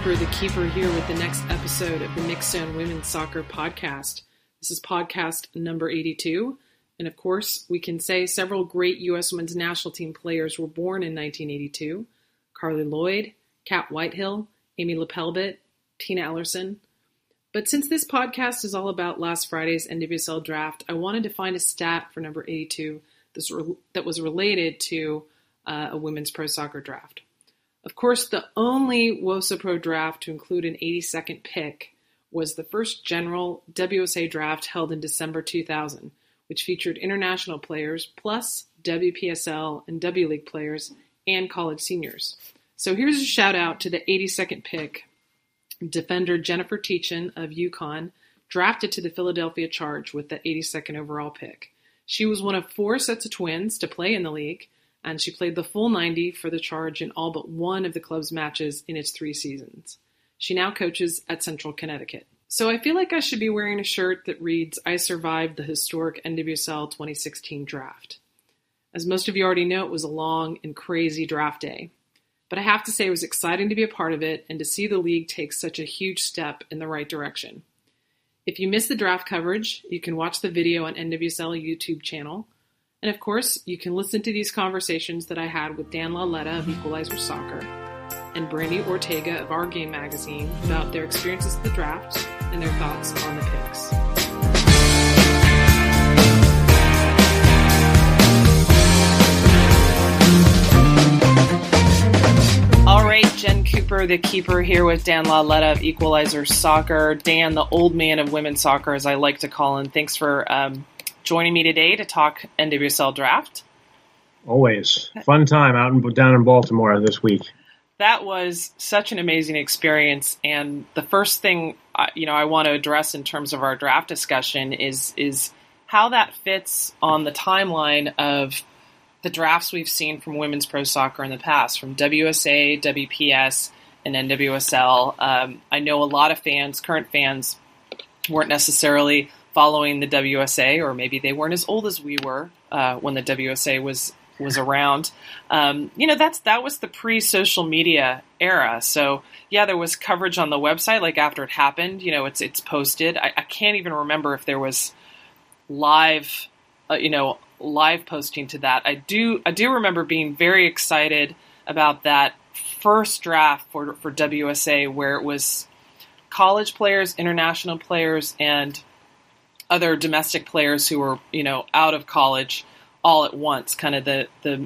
Cooper, the keeper, here with the next episode of the Mixed Zone Women's Soccer Podcast. This is podcast number 82. And of course, we can say several great U.S. women's national team players were born in 1982. Carly Lloyd, Kat Whitehill, Amy Lepelbit, Tina Ellerson. But since this podcast is all about last Friday's NWSL draft, I wanted to find a stat for number 82 that was related to a women's pro soccer draft. Of course, the only WOSA Pro draft to include an 82nd pick was the first general WSA draft held in December 2000, which featured international players plus WPSL and W League players and college seniors. So here's a shout out to the 82nd pick, defender Jennifer Teachin of UConn, drafted to the Philadelphia Charge with the 82nd overall pick. She was one of 4 sets of twins to play in the league, and she played the full 90 for the Charge in all but one of the club's matches in its 3 seasons. She now coaches at Central Connecticut. So I feel like I should be wearing a shirt that reads, "I survived the historic NWSL 2016 draft." As most of you already know, it was a long and crazy draft day. But I have to say it was exciting to be a part of it and to see the league take such a huge step in the right direction. If you missed the draft coverage, you can watch the video on NWSL YouTube channel. And of course, you can listen to these conversations that I had with Dan Lauletta of Equalizer Soccer and Brandy Ortega of Our Game magazine about their experiences at the draft and their thoughts on the picks. All right, Jen Cooper, the keeper, here with Dan Lauletta of Equalizer Soccer. Dan, the old man of women's soccer, as I like to call him. Thanks for joining me today to talk NWSL draft. Always. Fun time down in Baltimore this week. That was such an amazing experience. And the first thing I want to address in terms of our draft discussion is how that fits on the timeline of the drafts we've seen from women's pro soccer in the past, from WSA, WPS, and NWSL. I know a lot of current fans, weren't necessarily following the WSA, or maybe they weren't as old as we were when the WSA was around. That was the pre-social media era. So yeah, there was coverage on the website, like after it happened, it's posted. I can't even remember if there was live posting to that. I do remember being very excited about that first draft for WSA, where it was college players, international players, and other domestic players who were, out of college all at once, kind of the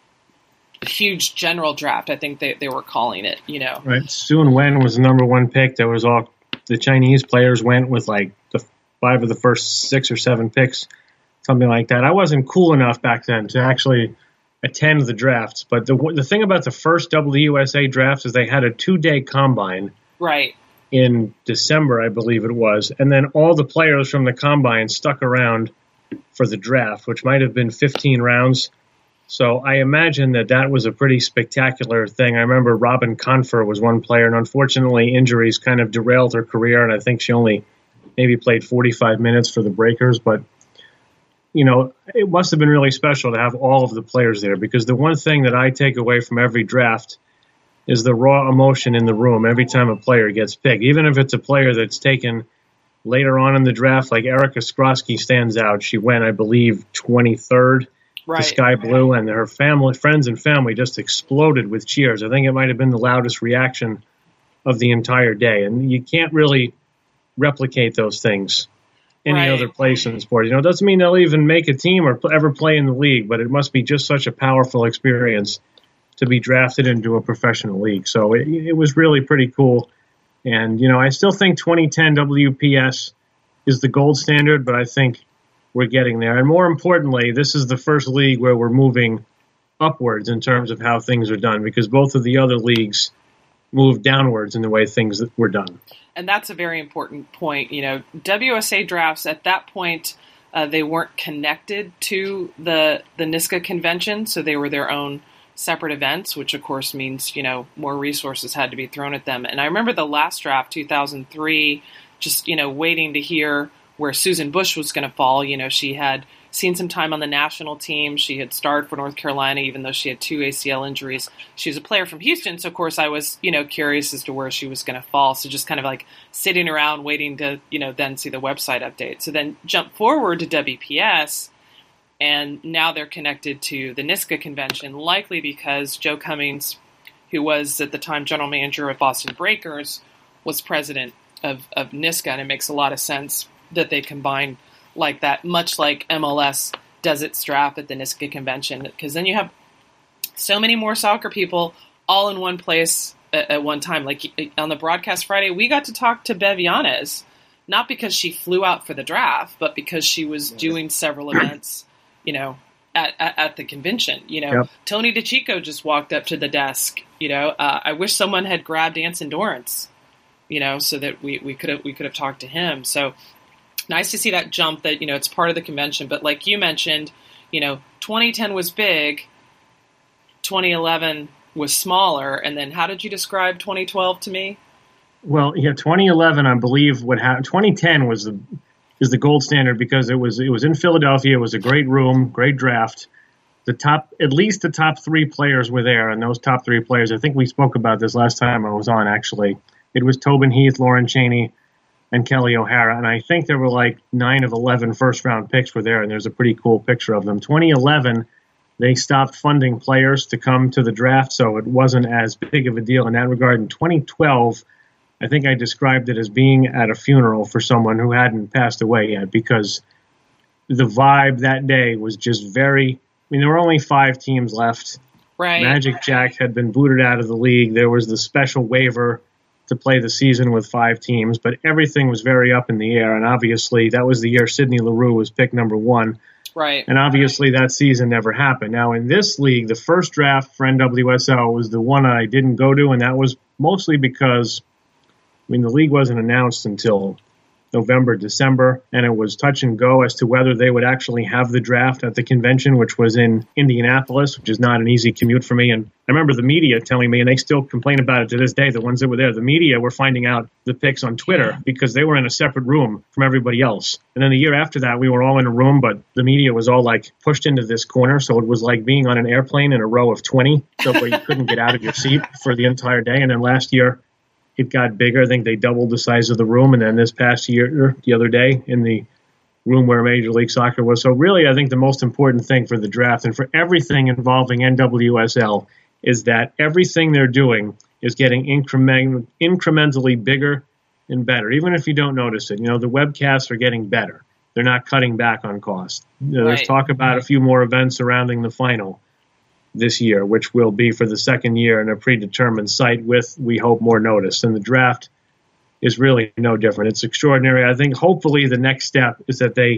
huge general draft, I think they were calling it, Right. Sun Wen was the number 1 pick. There was all the Chinese players went with like the 5 of the first 6 or 7 picks, something like that. I wasn't cool enough back then to actually attend the drafts. But the thing about the first WUSA drafts is they had a 2-day combine. Right. In December, I believe it was. And then all the players from the combine stuck around for the draft, which might have been 15 rounds. So I imagine that was a pretty spectacular thing. I remember Robin Confer was one player, and unfortunately injuries kind of derailed her career, and I think she only maybe played 45 minutes for the Breakers. But, it must have been really special to have all of the players there, because the one thing that I take away from every draft is the raw emotion in the room every time a player gets picked. Even if it's a player that's taken later on in the draft, like Erica Skrosky stands out. She went, I believe, 23rd to Sky Blue, and her friends and family just exploded with cheers. I think it might have been the loudest reaction of the entire day. And you can't really replicate those things any other place in the sport. It doesn't mean they'll even make a team or ever play in the league, but it must be just such a powerful experience to be drafted into a professional league. So it was really pretty cool. And, I still think 2010 WPS is the gold standard, but I think we're getting there. And more importantly, this is the first league where we're moving upwards in terms of how things are done, because both of the other leagues moved downwards in the way things were done. And that's a very important point. WSA drafts at that point, they weren't connected to the NISCA convention, so they were their own separate events, which of course means, more resources had to be thrown at them. And I remember the last draft, 2003, just, waiting to hear where Susan Bush was going to fall. She had seen some time on the national team. She had starred for North Carolina, even though she had 2 ACL injuries. She was a player from Houston, so of course I was, curious as to where she was going to fall. So just kind of like sitting around waiting to, then see the website update. So then jump forward to WPS, and now they're connected to the NISCA convention, likely because Joe Cummings, who was at the time general manager of Boston Breakers, was president of NISCA, and it makes a lot of sense that they combine like that, much like MLS does its draft at the NISCA convention, because then you have so many more soccer people all in one place at one time. Like on the broadcast Friday, we got to talk to Bev Yanez, not because she flew out for the draft, but because she was doing several events, at the convention. Yep. Tony DeChico just walked up to the desk. I wish someone had grabbed Anson Dorrance, so that we could have talked to him. So nice to see that jump that, it's part of the convention. But like you mentioned, 2010 was big, 2011 was smaller. And then how did you describe 2012 to me? Well, 2011, I believe what happened. 2010 is the gold standard because it was in Philadelphia. It was a great room, great draft. At least the top 3 players were there, and those top 3 players, I think we spoke about this last time I was on, actually. It was Tobin Heath, Lauren Cheney, and Kelly O'Hara, and I think there were like 9 of 11 first-round picks were there, and there's a pretty cool picture of them. 2011, they stopped funding players to come to the draft, so it wasn't as big of a deal in that regard. In 2012, I think I described it as being at a funeral for someone who hadn't passed away yet, because the vibe that day was just there were only 5 teams left. Right. Magic Jack had been booted out of the league. There was the special waiver to play the season with 5 teams, but everything was very up in the air, and obviously that was the year Sidney Leroux was picked number 1. Right. And obviously that season never happened. Now in this league, the first draft for NWSL was the one I didn't go to, and that was mostly because, the league wasn't announced until November, December, and it was touch and go as to whether they would actually have the draft at the convention, which was in Indianapolis, which is not an easy commute for me. And I remember the media telling me, and they still complain about it to this day, the ones that were there, the media were finding out the picks on Twitter because they were in a separate room from everybody else. And then the year after that, we were all in a room, but the media was all like pushed into this corner. So it was like being on an airplane in a row of 20, so where you couldn't get out of your seat for the entire day. And then last year, it got bigger. I think they doubled the size of the room. And then this past year, the other day, in the room where Major League Soccer was. So really, I think the most important thing for the draft and for everything involving NWSL is that everything they're doing is getting incrementally bigger and better, even if you don't notice it. The webcasts are getting better. They're not cutting back on cost. There's talk about a few more events surrounding the final this year, which will be for the second year in a predetermined site with, we hope, more notice. And the draft is really no different. It's extraordinary. I think hopefully the next step is that they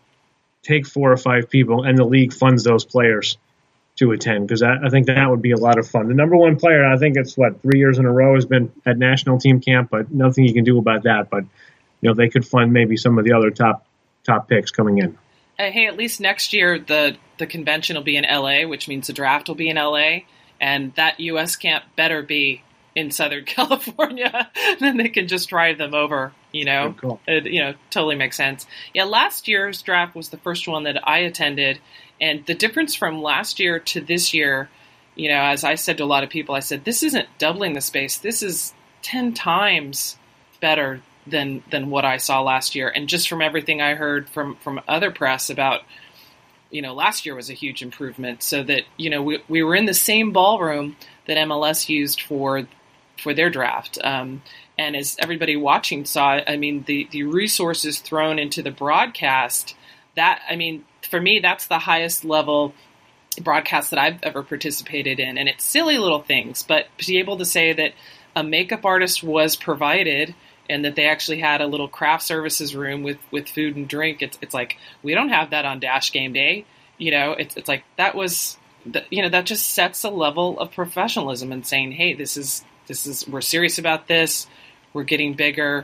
take 4 or 5 people and the league funds those players to attend, because I think that would be a lot of fun. The number 1 player, I think it's 3 years in a row, has been at national team camp, but nothing you can do about that. But they could fund maybe some of the other top picks coming in. Hey, at least next year the convention will be in LA, which means the draft will be in LA, and that U.S. camp better be in Southern California. Then they can just drive them over. Cool. It totally makes sense. Yeah, last year's draft was the first one that I attended, and the difference from last year to this year, as I said to a lot of people, I said this isn't doubling the space. This is 10 times better than what I saw last year. And just from everything I heard from other press about, last year was a huge improvement, so that, we were in the same ballroom that MLS used for their draft. And as everybody watching saw, the resources thrown into the broadcast, for me, that's the highest level broadcast that I've ever participated in. And it's silly little things, but to be able to say that a makeup artist was provided and that they actually had a little craft services room with food and drink. It's like, we don't have that on Dash Game Day. It's like that was, that just sets a level of professionalism and saying, hey, this is, we're serious about this. We're getting bigger.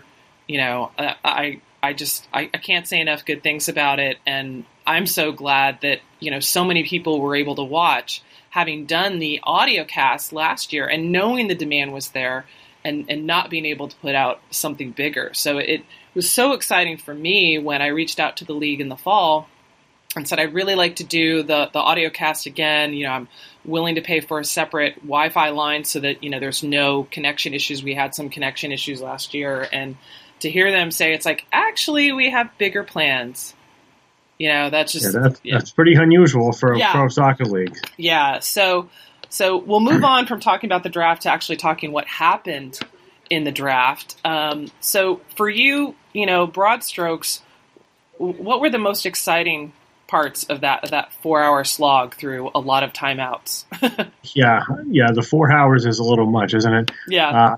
I can't say enough good things about it. And I'm so glad that, so many people were able to watch, having done the audio cast last year and knowing the demand was there, and not being able to put out something bigger. So it was so exciting for me when I reached out to the league in the fall and said, I'd really like to do the audio cast again. I'm willing to pay for a separate Wi-Fi line so that, there's no connection issues. We had some connection issues last year. And to hear them say, it's like, actually, we have bigger plans. That's just... That's pretty unusual for a pro soccer league. Yeah, so we'll move on from talking about the draft to actually talking what happened in the draft. So for you, broad strokes, what were the most exciting parts of that 4-hour slog through a lot of timeouts? Yeah, the 4 hours is a little much, isn't it? Yeah.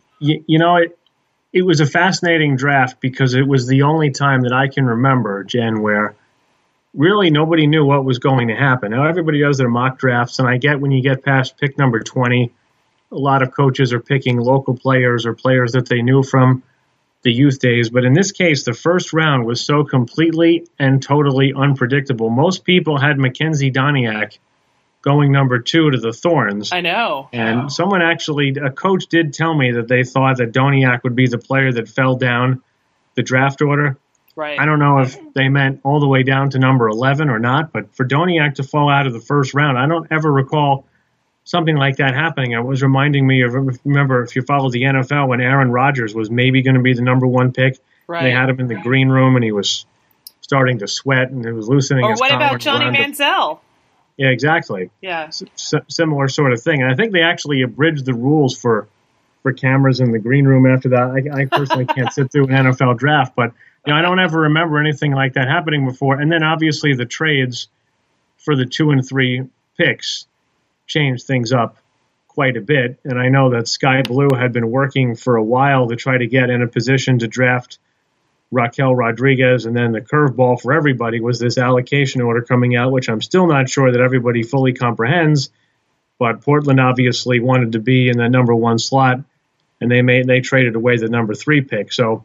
It was a fascinating draft because it was the only time that I can remember, Jen, where really nobody knew what was going to happen. Now everybody does their mock drafts, and I get when you get past pick number 20, a lot of coaches are picking local players or players that they knew from the youth days. But in this case, the first round was so completely and totally unpredictable. Most people had Mackenzie Doniak going number 2 to the Thorns. I know. And someone a coach did tell me that they thought that Doniak would be the player that fell down the draft order. Right. I don't know if they meant all the way down to number 11 or not, but for Doniak to fall out of the first round, I don't ever recall something like that happening. It was reminding me of, remember, if you follow the NFL, when Aaron Rodgers was maybe going to be the number 1 pick. Right. They had him in the green room, and he was starting to sweat, and it was loosening his collar. Or what about Johnny Manziel? Yeah, exactly. Yeah. Similar sort of thing. And I think they actually abridged the rules for cameras in the green room after that. I personally can't sit through an NFL draft, but I don't ever remember anything like that happening before. And then obviously the trades for the 2 and 3 picks changed things up quite a bit. And I know that Sky Blue had been working for a while to try to get in a position to draft Raquel Rodriguez, and then the curveball for everybody was this allocation order coming out, which I'm still not sure that everybody fully comprehends. But Portland obviously wanted to be in the number 1 slot, and they traded away the number 3 pick. So,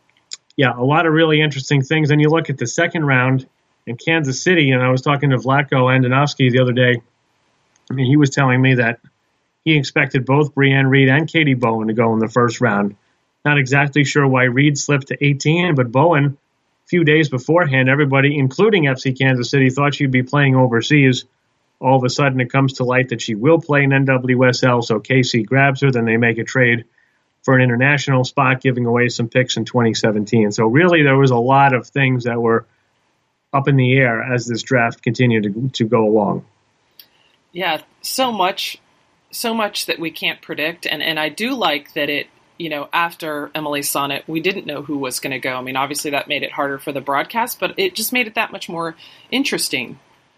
yeah, a lot of really interesting things. And you look at the second round in Kansas City, and I was talking to Vlatko Andonovski the other day. I mean, he was telling me that he expected both Brianne Reed and Katie Bowen to go in the first round. Not exactly sure why Reed slipped to 18, but Bowen, a few days beforehand, everybody, including FC Kansas City, thought she'd be playing overseas. All of a sudden, it comes to light that she will play in NWSL, so KC grabs her. Then they make a trade for an international spot, giving away some picks in 2017. So really, there was a lot of things that were up in the air as this draft continued to go along. Yeah, so much that we can't predict. And I do like that it, after Emily Sonnet, we didn't know who was going to go. I mean, obviously that made it harder for the broadcast, but it just made it that much more interesting,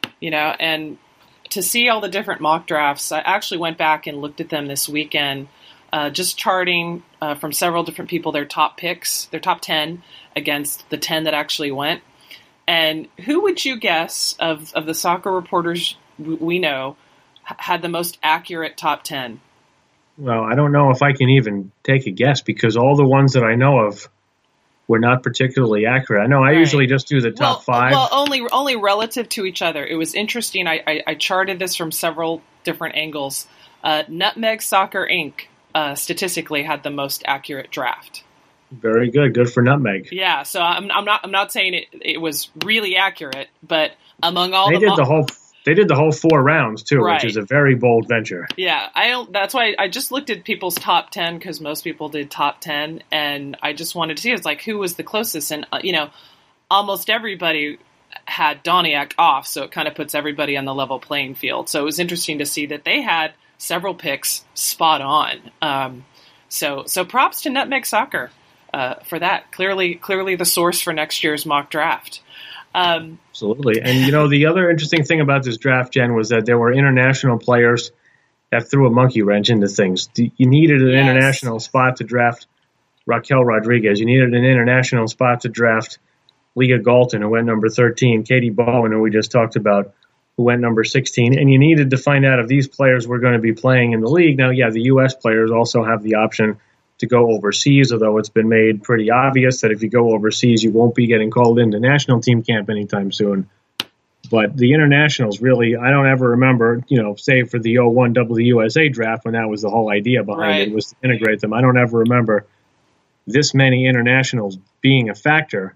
and to see all the different mock drafts. I actually went back and looked at them this weekend, just charting from several different people their top picks, their top 10 against the 10 that actually went. And who would you guess of the soccer reporters we know had the most accurate top 10? Well, I don't know if I can even take a guess because all the ones that I know of were not particularly accurate. I know I usually just do the top 5. Well, only relative to each other. It was interesting. I charted this from several different angles. Nutmeg Soccer Inc. Statistically had the most accurate draft. Very good. Good for Nutmeg. Yeah. So I'm not saying it was really accurate, but among all They did the whole 4 rounds too, right, which is a very bold venture. Yeah, that's why I just looked at people's top 10 because most people did top 10, and I just wanted to see who was the closest, and almost everybody had Doniak off, so it kind of puts everybody on the level playing field. So it was interesting to see that they had several picks spot on. So props to Nutmeg Soccer for that. Clearly the source for next year's mock draft. Absolutely. And, the other interesting thing about this draft, Jen, was that there were international players that threw a monkey wrench into things. You needed an international spot to draft Raquel Rodriguez. You needed an international spot to draft Leah Galton, who went number 13, Katie Bowen, who we just talked about, who went number 16. And you needed to find out if these players were going to be playing in the league. Now, the U.S. players also have the option to go overseas, although it's been made pretty obvious that if you go overseas, you won't be getting called into national team camp anytime soon. But the internationals really, I don't ever remember, save for the 01 WUSA draft when that was the whole idea behind it, was to integrate them. I don't ever remember this many internationals being a factor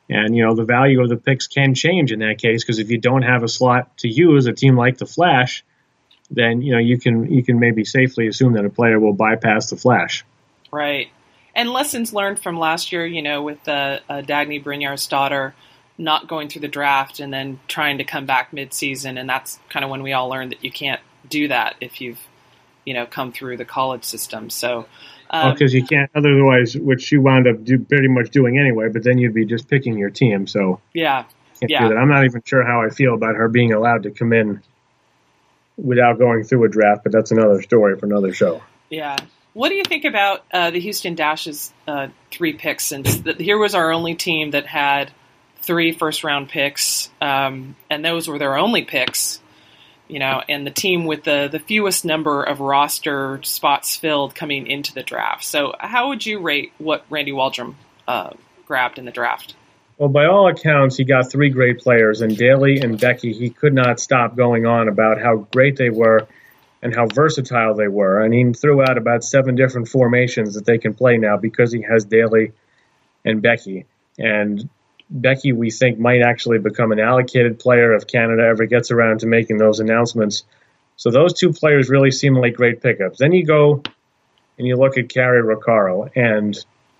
And, the value of the picks can change in that case, because if you don't have a slot to use, a team like the Flash, then, you can maybe safely assume that a player will bypass the Flash. Right. And lessons learned from last year, with Dagny Brynjar's daughter not going through the draft and then trying to come back mid-season. And that's kind of when we all learned that you can't do that if you've, come through the college system. So, because you can't otherwise, which you wound up pretty much doing anyway, but then you'd be just picking your team. So yeah. Do that. I'm not even sure how I feel about her being allowed to come in without going through a draft, but that's another story for another show. Yeah. What do you think about the Houston Dash's 3 picks? Since here was our only team that had 3 first-round picks, and those were their only picks, and the team with the fewest number of roster spots filled coming into the draft. So how would you rate what Randy Waldrum grabbed in the draft? Well, by all accounts, he got 3 great players, and Daly and Becky, he could not stop going on about how great they were and how versatile they were. And he threw out about 7 different formations that they can play now because he has Daly and Becky. And Becky, we think, might actually become an allocated player if Canada ever gets around to making those announcements. So those 2 players really seem like great pickups. Then you go and you look at Carrie Roccaro, and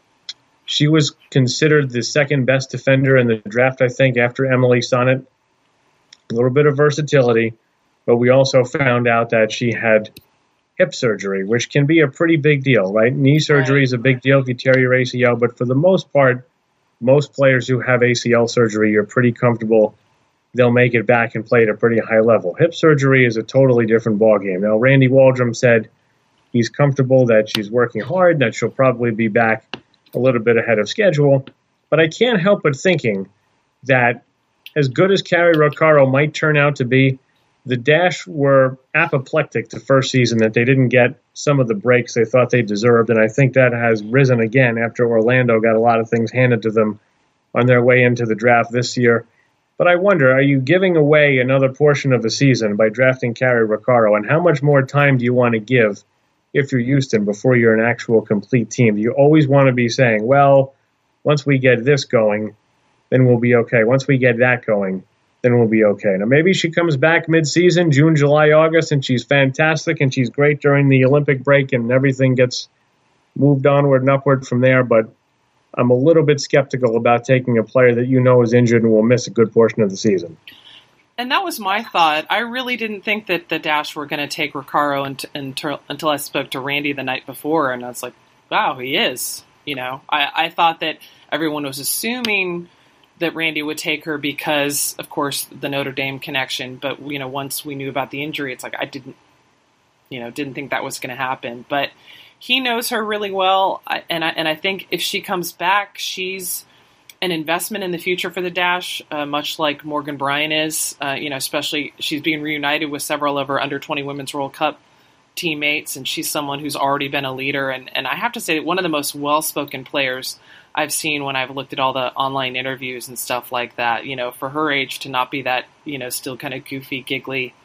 she was considered the second best defender in the draft, I think, after Emily Sonnet. A little bit of versatility, but we also found out that she had hip surgery, which can be a pretty big deal, right? Knee surgery is a big deal if you tear your ACL, but for the most part, most players who have ACL surgery, you're pretty comfortable they'll make it back and play at a pretty high level. Hip surgery is a totally different ballgame. Now, Randy Waldrum said he's comfortable that she's working hard, that she'll probably be back a little bit ahead of schedule. But I can't help but thinking that as good as Carrie Roccaro might turn out to be, the Dash were apoplectic the first season, that they didn't get some of the breaks they thought they deserved. And I think that has risen again after Orlando got a lot of things handed to them on their way into the draft this year. But I wonder, are you giving away another portion of the season by drafting Carrie Roccaro? And how much more time do you want to give if you're Houston before you're an actual complete team? Do you always want to be saying, well, once we get this going, then we'll be okay. Once we get that going, then we'll be okay. Now, maybe she comes back mid-season, June, July, August, and she's fantastic and she's great during the Olympic break and everything gets moved onward and upward from there. But I'm a little bit skeptical about taking a player that is injured and will miss a good portion of the season. And that was my thought. I really didn't think that the Dash were going to take Roccaro until I spoke to Randy the night before, and I was like, wow, he is. I thought that everyone was assuming that Randy would take her because, of course, the Notre Dame connection. But, once we knew about the injury, it's like I didn't think that was going to happen. But he knows her really well, and I think if she comes back, she's an investment in the future for the Dash, much like Morgan Bryan is. Especially she's being reunited with several of her under-20 Women's World Cup teammates, and she's someone who's already been a leader. And I have to say, one of the most well-spoken players I've seen when I've looked at all the online interviews and stuff like that. For her age to not be that, still kind of goofy, giggly,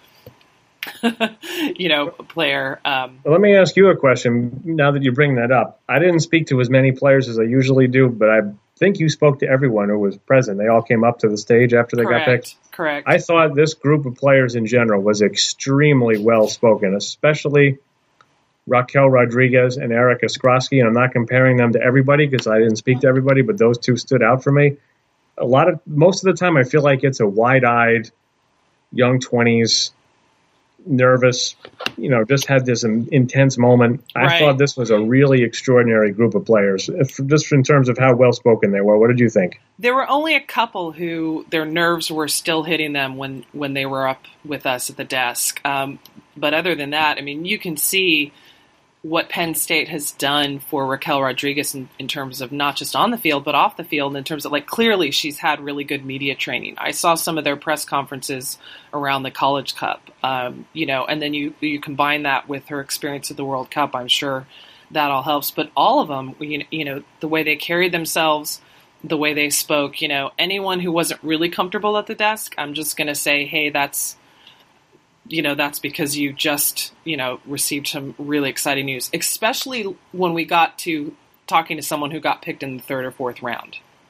player. Let me ask you a question now that you bring that up. I didn't speak to as many players as I usually do, but I think you spoke to everyone who was present. They all came up to the stage after they got picked. Correct. I thought this group of players in general was extremely well-spoken, especially Raquel Rodriguez and Erica Skrosky, and I'm not comparing them to everybody because I didn't speak to everybody, but those 2 stood out for me. Most of the time I feel like it's a wide-eyed, young 20s, nervous, just had this intense moment. I thought this was a really extraordinary group of players, just in terms of how well-spoken they were. What did you think? There were only a couple who their nerves were still hitting them when they were up with us at the desk. But other than that, you can see what Penn State has done for Raquel Rodriguez in terms of not just on the field, but off the field, in terms of clearly she's had really good media training. I saw some of their press conferences around the College Cup, and then you combine that with her experience at the World Cup. I'm sure that all helps, but all of them, the way they carried themselves, the way they spoke, anyone who wasn't really comfortable at the desk, I'm just going to say, hey, that's because you just, received some really exciting news, especially when we got to talking to someone who got picked in the 3rd or 4th round.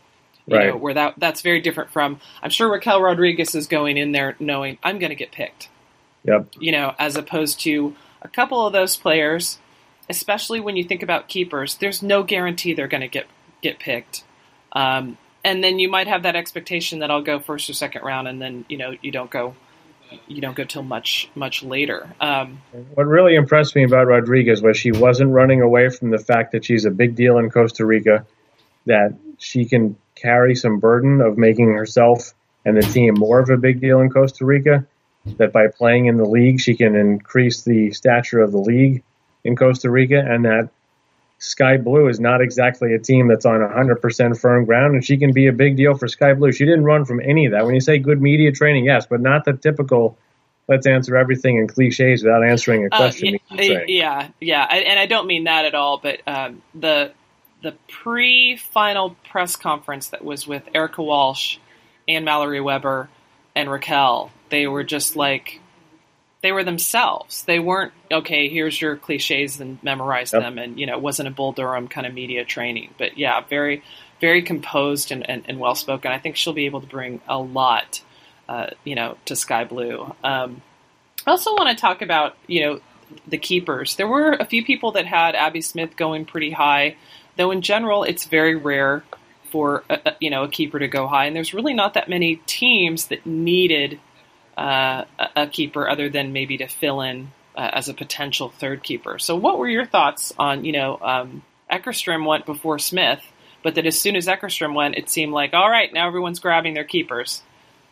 Right. where that's very different from, I'm sure Raquel Rodriguez is going in there knowing I'm going to get picked. Yep. As opposed to a couple of those players, especially when you think about keepers, there's no guarantee they're going to get picked. And then you might have that expectation that I'll go first or second round, and then you don't go till much later. What really impressed me about Rodriguez was she wasn't running away from the fact that she's a big deal in Costa Rica, that she can carry some burden of making herself and the team more of a big deal in Costa Rica, that by playing in the league she can increase the stature of the league in Costa Rica, and that Sky Blue is not exactly a team that's on 100% firm ground, and she can be a big deal for Sky Blue. She didn't run from any of that. When you say good media training, yes, but not the typical let's answer everything in cliches without answering a question. Yeah. And I don't mean that at all, but the pre-final press conference that was with Erica Walsh and Mallory Weber and Raquel, they were just like, they were themselves. They weren't, okay, here's your cliches and memorize them. And, it wasn't a Bull Durham kind of media training. But, yeah, very, very composed and well-spoken. I think she'll be able to bring a lot, to Sky Blue. I also want to talk about, the keepers. There were a few people that had Abby Smith going pretty high, though in general it's very rare for, a keeper to go high. And there's really not that many teams that needed a keeper other than maybe to fill in as a potential third keeper. So what were your thoughts on, Eckerstrom went before Smith, but that as soon as Eckerstrom went, it seemed like, all right, now everyone's grabbing their keepers.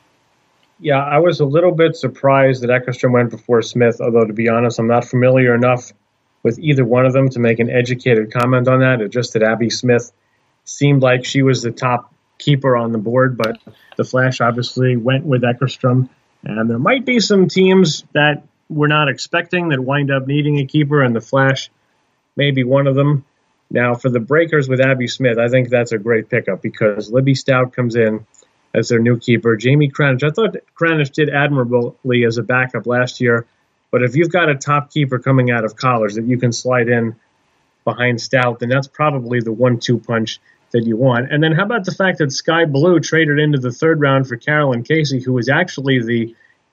Yeah, I was a little bit surprised that Eckerstrom went before Smith, although to be honest, I'm not familiar enough with either one of them to make an educated comment on that. It's just that Abby Smith seemed like she was the top keeper on the board, but the Flash obviously went with Eckerstrom. And there might be some teams that we're not expecting that wind up needing a keeper, and the Flash may be one of them. Now, for the Breakers with Abby Smith, I think that's a great pickup because Libby Stout comes in as their new keeper. Jamie Kranich, I thought Kranich did admirably as a backup last year, but if you've got a top keeper coming out of college that you can slide in behind Stout, then that's probably the 1-2 punch that you want. And then how about the fact that Sky Blue traded into the third round for Carolyn Casey, who was actually the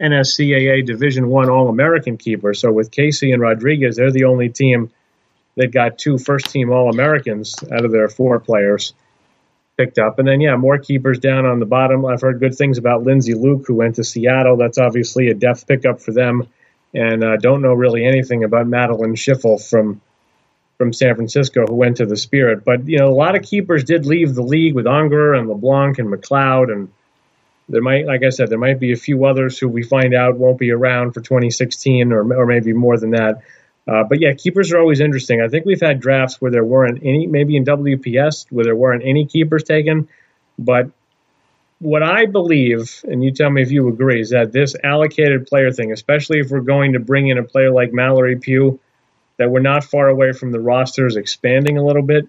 NSCAA Division I All-American keeper. So with Casey and Rodriguez, they're the only team that got 2 first-team All-Americans out of their 4 players picked up. And then, more keepers down on the bottom. I've heard good things about Lindsay Luke, who went to Seattle. That's obviously a depth pickup for them. And don't know really anything about Madeline Schiffel from San Francisco, who went to the Spirit. But, a lot of keepers did leave the league with Unger and LeBlanc and McLeod. And there might, like I said, there might be a few others who we find out won't be around for 2016 or maybe more than that. But keepers are always interesting. I think we've had drafts where there weren't any, maybe in WPS, where there weren't any keepers taken. But what I believe, and you tell me if you agree, is that this allocated player thing, especially if we're going to bring in a player like Mallory Pugh, that we're not far away from the rosters expanding a little bit.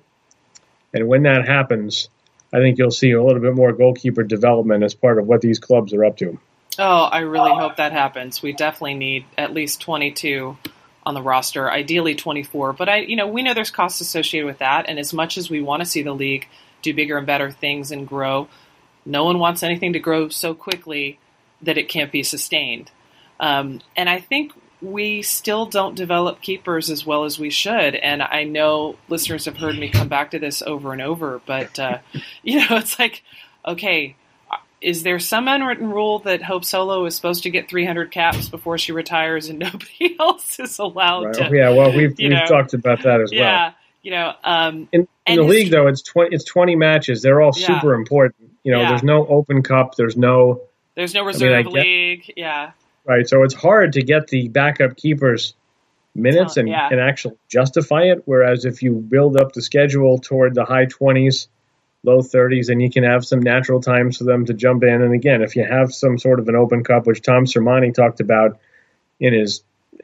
And when that happens, I think you'll see a little bit more goalkeeper development as part of what these clubs are up to. Oh, I really hope that happens. We definitely need at least 22 on the roster, ideally 24. But we know there's costs associated with that. And as much as we want to see the league do bigger and better things and grow, no one wants anything to grow so quickly that it can't be sustained. And I think we still don't develop keepers as well as we should. And I know listeners have heard me come back to this over and over, but, it's like, okay, is there some unwritten rule that Hope Solo is supposed to get 300 caps before she retires and nobody else is allowed to? Yeah, well, we've talked about that as well. In the league, though, it's 20 matches. They're all super important. There's no Open Cup. There's no reserve league. Yeah. Right, so it's hard to get the backup keepers minutes and actually justify it, whereas if you build up the schedule toward the high 20s, low 30s, and you can have some natural times for them to jump in. And again, if you have some sort of an Open Cup, which Tom Sermani talked about in his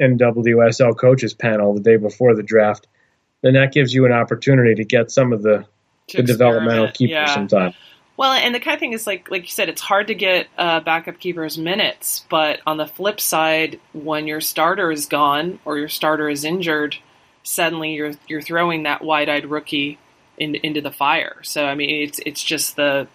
NWSL coaches panel the day before the draft, then that gives you an opportunity to get some of the developmental keepers sometime. Well, and the kind of thing is, like you said, it's hard to get backup keepers minutes. But on the flip side, when your starter is gone or your starter is injured, suddenly you're throwing that wide-eyed rookie into the fire. So I mean, it's just the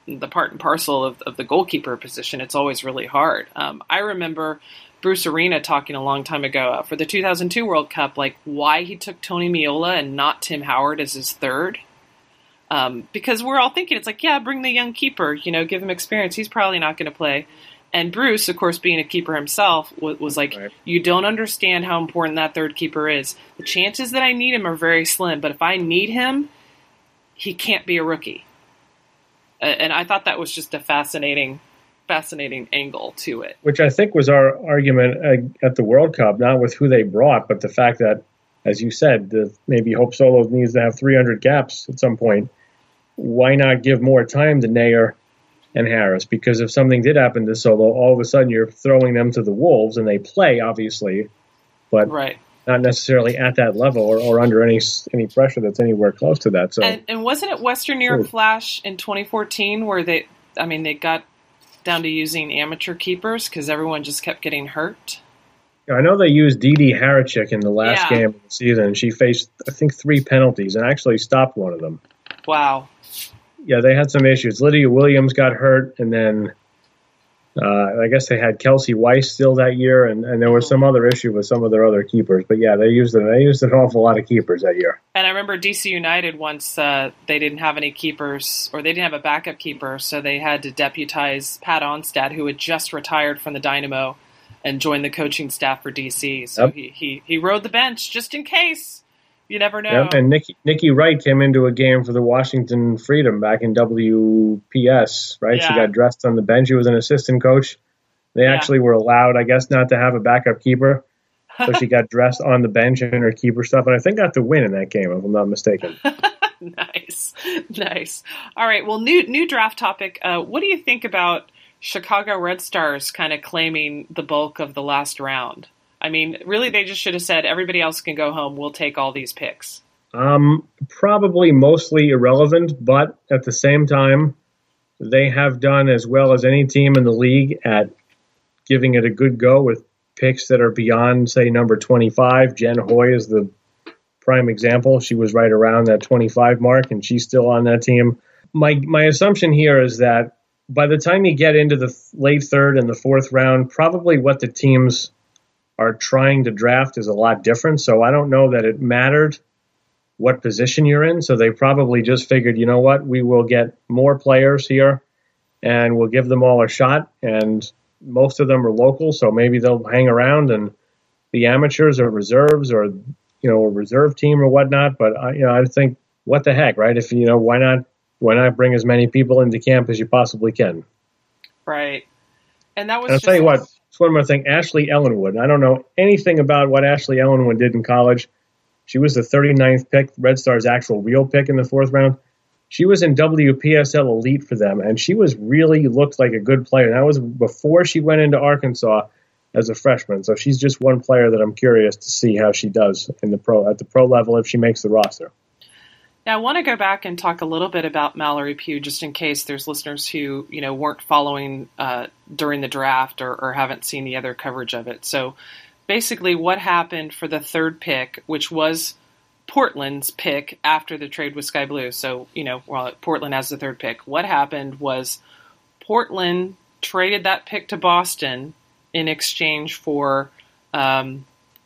the part and parcel of the goalkeeper position. It's always really hard. I remember Bruce Arena talking a long time ago for the 2002 World Cup, like why he took Tony Meola and not Tim Howard as his third. Because we're all thinking, it's like, yeah, bring the young keeper, give him experience. He's probably not going to play. And Bruce, of course, being a keeper himself, was like, right. You don't understand how important that third keeper is. The chances that I need him are very slim, but if I need him, he can't be a rookie. And I thought that was just a fascinating angle to it. Which I think was our argument at the World Cup, not with who they brought, but the fact that, as you said, maybe Hope Solo needs to have 300 caps at some point. Why not give more time to Nair and Harris? Because if something did happen to Solo, all of a sudden you're throwing them to the Wolves, and they play, obviously, but right. Not necessarily at that level or under any pressure that's anywhere close to that. So, and wasn't it Western Europe Flash in 2014 where they got down to using amateur keepers because everyone just kept getting hurt? I know they used Didi Harachik in the last game of the season. She faced, I think, 3 penalties and actually stopped one of them. Wow. Yeah, they had some issues. Lydia Williams got hurt, and then I guess they had Kelsey Weiss still that year, and there was some other issue with some of their other keepers. But yeah, they used an awful lot of keepers that year. And I remember DC United once they didn't have any keepers, or they didn't have a backup keeper, so they had to deputize Pat Onstad, who had just retired from the Dynamo, and joined the coaching staff for DC. So yep. he rode the bench just in case. You never know. Yep. And Nikki Wright came into a game for the Washington Freedom back in WPS, right? Yeah. She got dressed on the bench. She was an assistant coach. They actually were allowed, I guess, not to have a backup keeper. So she got dressed on the bench in her keeper stuff, and I think got the win in that game, if I'm not mistaken. Nice. All right, well, new draft topic. What do you think about Chicago Red Stars kind of claiming the bulk of the last round? I mean, really, they just should have said, everybody else can go home. We'll take all these picks. Probably mostly irrelevant, but at the same time, they have done as well as any team in the league at giving it a good go with picks that are beyond, say, number 25. Jen Hoy is the prime example. She was right around that 25 mark, and she's still on that team. My assumption here is that by the time you get into the late third and the fourth round, probably what the teams are trying to draft is a lot different. So I don't know that it mattered what position you're in. So they probably just figured, you know what, we will get more players here and we'll give them all a shot. And most of them are local, so maybe they'll hang around and the amateurs or reserves or, a reserve team or whatnot. But, I think, what the heck, right? If, why not bring as many people into camp as you possibly can? Right. And that was I'll tell you what. One more thing, Ashley Ellenwood. I don't know anything about what Ashley Ellenwood did in college. She was the 39th pick, Red Stars' actual real pick in the fourth round. She was in WPSL Elite for them, and she looked like a good player. That was before she went into Arkansas as a freshman. So she's just one player that I'm curious to see how she does at the pro level if she makes the roster. Now, I want to go back and talk a little bit about Mallory Pugh, just in case there's listeners who, weren't following during the draft or haven't seen the other coverage of it. So basically what happened for the third pick, which was Portland's pick after the trade with Sky Blue. So, Portland has the third pick. What happened was Portland traded that pick to Boston in exchange for the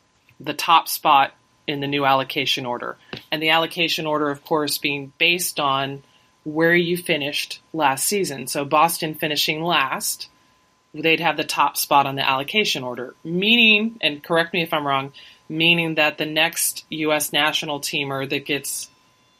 top spot in the new allocation order. And the allocation order, of course, being based on where you finished last season. So Boston finishing last, they'd have the top spot on the allocation order, meaning, and correct me if I'm wrong, meaning that the next U.S. national teamer that gets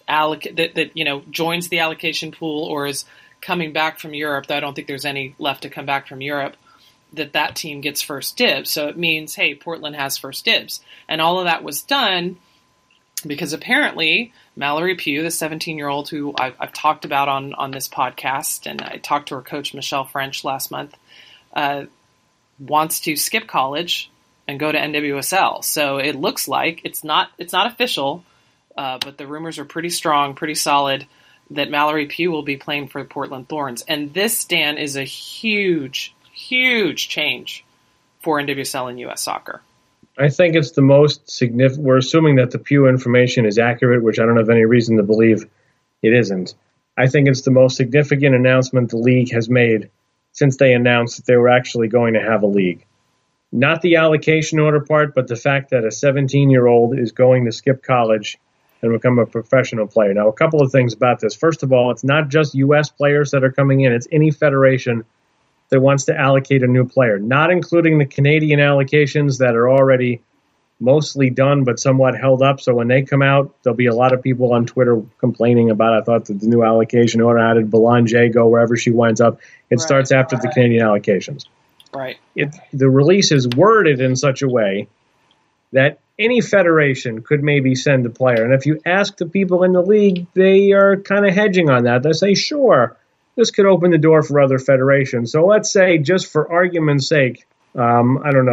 joins the allocation pool or is coming back from Europe, though I don't think there's any left to come back from Europe, that team gets first dibs. So it means, hey, Portland has first dibs. And all of that was done because apparently Mallory Pugh, the 17-year-old who I've talked about on this podcast, and I talked to her coach, Michelle French, last month, wants to skip college and go to NWSL. So it looks like, it's not official, but the rumors are pretty strong, pretty solid, that Mallory Pugh will be playing for Portland Thorns. And this, Dan, is a huge change for NWSL and U.S. Soccer. I think it's the most significant. We're assuming that the Pugh information is accurate, which I don't have any reason to believe it isn't. I think it's the most significant announcement the league has made since they announced that they were actually going to have a league. Not the allocation order part, but the fact that a 17-year-old is going to skip college and become a professional player. Now, a couple of things about this. First of all, it's not just U.S. players that are coming in. It's any federation that wants to allocate a new player, not including the Canadian allocations that are already mostly done but somewhat held up. So when they come out, there'll be a lot of people on Twitter complaining about, I thought that the new allocation order, how did Belanger go wherever she winds up? It starts after the Canadian allocations. Right. The release is worded in such a way that any federation could maybe send a player. And if you ask the people in the league, they are kind of hedging on that. They say, sure, this could open the door for other federations. So let's say, just for argument's sake, I don't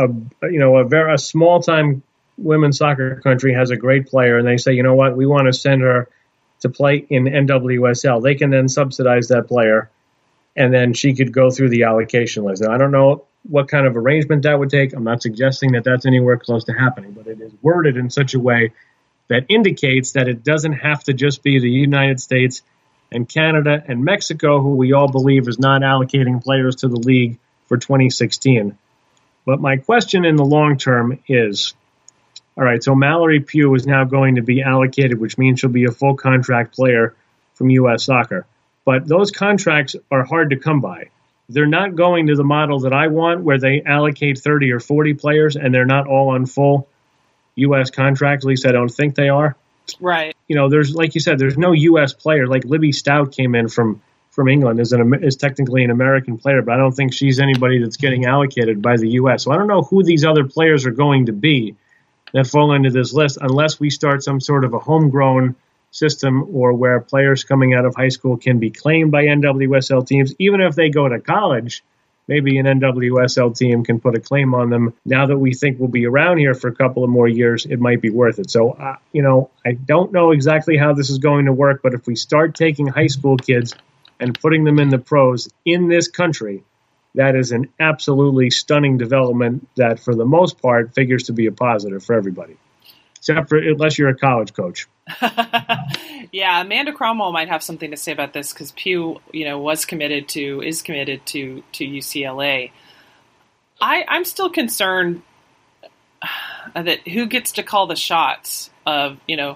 know, a small-time women's soccer country has a great player, and they say, you know what, we want to send her to play in NWSL. They can then subsidize that player, and then she could go through the allocation list. Now, I don't know what kind of arrangement that would take. I'm not suggesting that that's anywhere close to happening, but it is worded in such a way that indicates that it doesn't have to just be the United States and Canada and Mexico, who we all believe is not allocating players to the league for 2016. But my question in the long term is, all right, so Mallory Pugh is now going to be allocated, which means she'll be a full contract player from U.S. Soccer. But those contracts are hard to come by. They're not going to the model that I want, where they allocate 30 or 40 players and they're not all on full U.S. contracts. At least I don't think they are. Right. You know, there's, like you said, there's no U.S. player. Like Libby Stout came in from England, is technically an American player, but I don't think she's anybody that's getting allocated by the U.S. So I don't know who these other players are going to be that fall into this list unless we start some sort of a homegrown system, or where players coming out of high school can be claimed by NWSL teams. Even if they go to college, maybe an NWSL team can put a claim on them. Now that we think we'll be around here for a couple of more years, it might be worth it. So, I don't know exactly how this is going to work, but if we start taking high school kids and putting them in the pros in this country, that is an absolutely stunning development that, for the most part, figures to be a positive for everybody. Except for, unless you're a college coach. Yeah, Amanda Cromwell might have something to say about this, because Pugh, is committed to UCLA. I'm still concerned that who gets to call the shots of,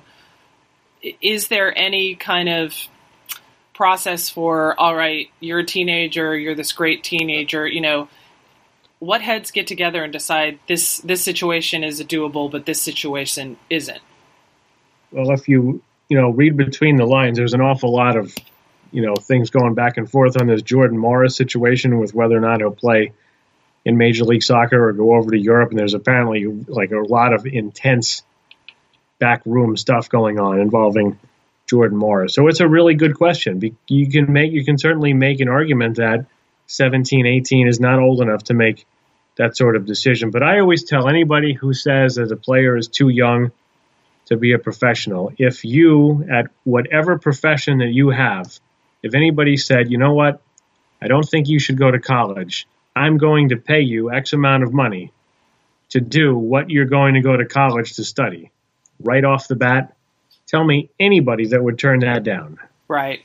is there any kind of process for, all right, you're a teenager, you're this great teenager, what heads get together and decide this situation is doable, but this situation isn't? Well, if you read between the lines, there's an awful lot of, things going back and forth on this Jordan Morris situation with whether or not he'll play in Major League Soccer or go over to Europe. And there's apparently like a lot of intense backroom stuff going on involving Jordan Morris. So it's a really good question. You can certainly make an argument that 17, 18 is not old enough to make that sort of decision. But I always tell anybody who says that a player is too young to be a professional, if you, at whatever profession that you have, if anybody said, you know what, I don't think you should go to college, I'm going to pay you X amount of money to do what you're going to go to college to study, right off the bat, tell me anybody that would turn that down. Right.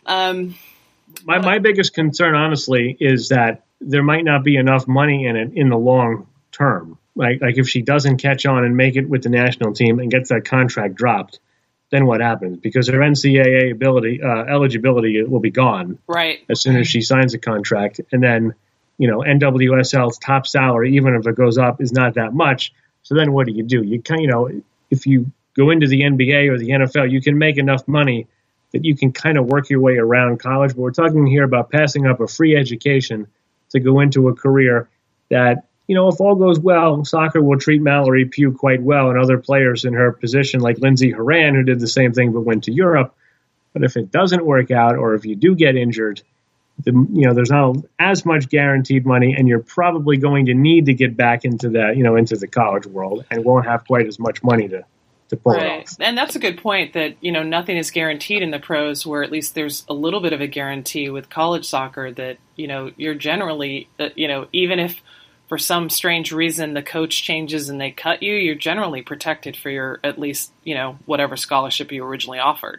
My biggest concern, honestly, is that there might not be enough money in it in the long term. Like if she doesn't catch on and make it with the national team and gets that contract dropped, then what happens? Because her NCAA eligibility will be gone right as soon as she signs a contract. And then, NWSL's top salary, even if it goes up, is not that much. So then what do? You can, if you go into the NBA or the NFL, you can make enough money that you can kind of work your way around college. But we're talking here about passing up a free education to go into a career that, if all goes well, soccer will treat Mallory Pugh quite well, and other players in her position like Lindsey Horan, who did the same thing but went to Europe. But if it doesn't work out, or if you do get injured, there's not as much guaranteed money, and you're probably going to need to get back into that, into the college world, and won't have quite as much money to pull it off. And that's a good point, that, nothing is guaranteed in the pros, where at least there's a little bit of a guarantee with college soccer that, you're generally, even if for some strange reason the coach changes and they cut you, you're generally protected for your, at least, whatever scholarship you originally offered.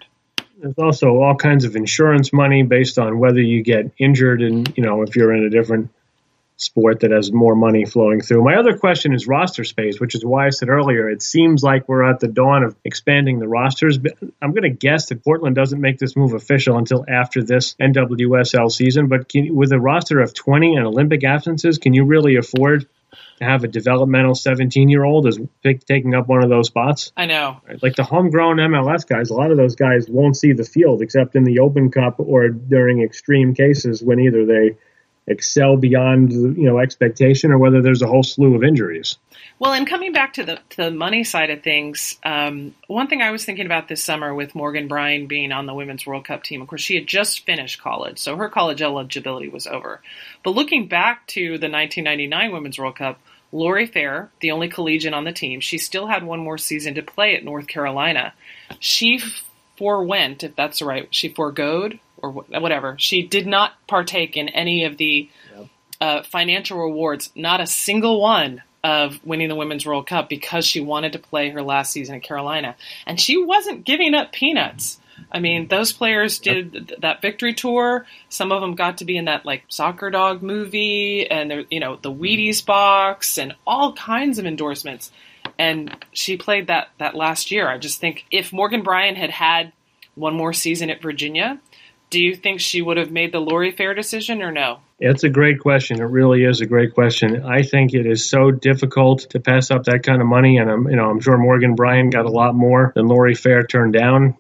There's also all kinds of insurance money based on whether you get injured and, if you're in a different sport that has more money flowing through. My other question is roster space, which is why I said earlier, it seems like we're at the dawn of expanding the rosters. But I'm going to guess that Portland doesn't make this move official until after this NWSL season. But with a roster of 20 and Olympic absences, can you really afford to have a developmental 17-year-old as taking up one of those spots? I know. Right? Like the homegrown MLS guys, a lot of those guys won't see the field except in the Open Cup or during extreme cases when either they excel beyond expectation or whether there's a whole slew of injuries. Well, and coming back to the money side of things, one thing I was thinking about this summer with Morgan Bryan being on the Women's World Cup team, of course, she had just finished college, so her college eligibility was over. But looking back to the 1999 Women's World Cup, Lori Fair, the only collegian on the team, she still had one more season to play at North Carolina. She forewent, if that's right, she foregoed or whatever. She did not partake in any of the financial rewards, not a single one of winning the Women's World Cup because she wanted to play her last season at Carolina. And she wasn't giving up peanuts. I mean, those players did that victory tour. Some of them got to be in that Soccer Dog movie and the Wheaties box and all kinds of endorsements. And she played that last year. I just think if Morgan Bryan had one more season at Virginia, do you think she would have made the Lori Fair decision or no? It's a great question. It really is a great question. I think it is so difficult to pass up that kind of money, and I'm sure Morgan Bryan got a lot more than Lori Fair turned down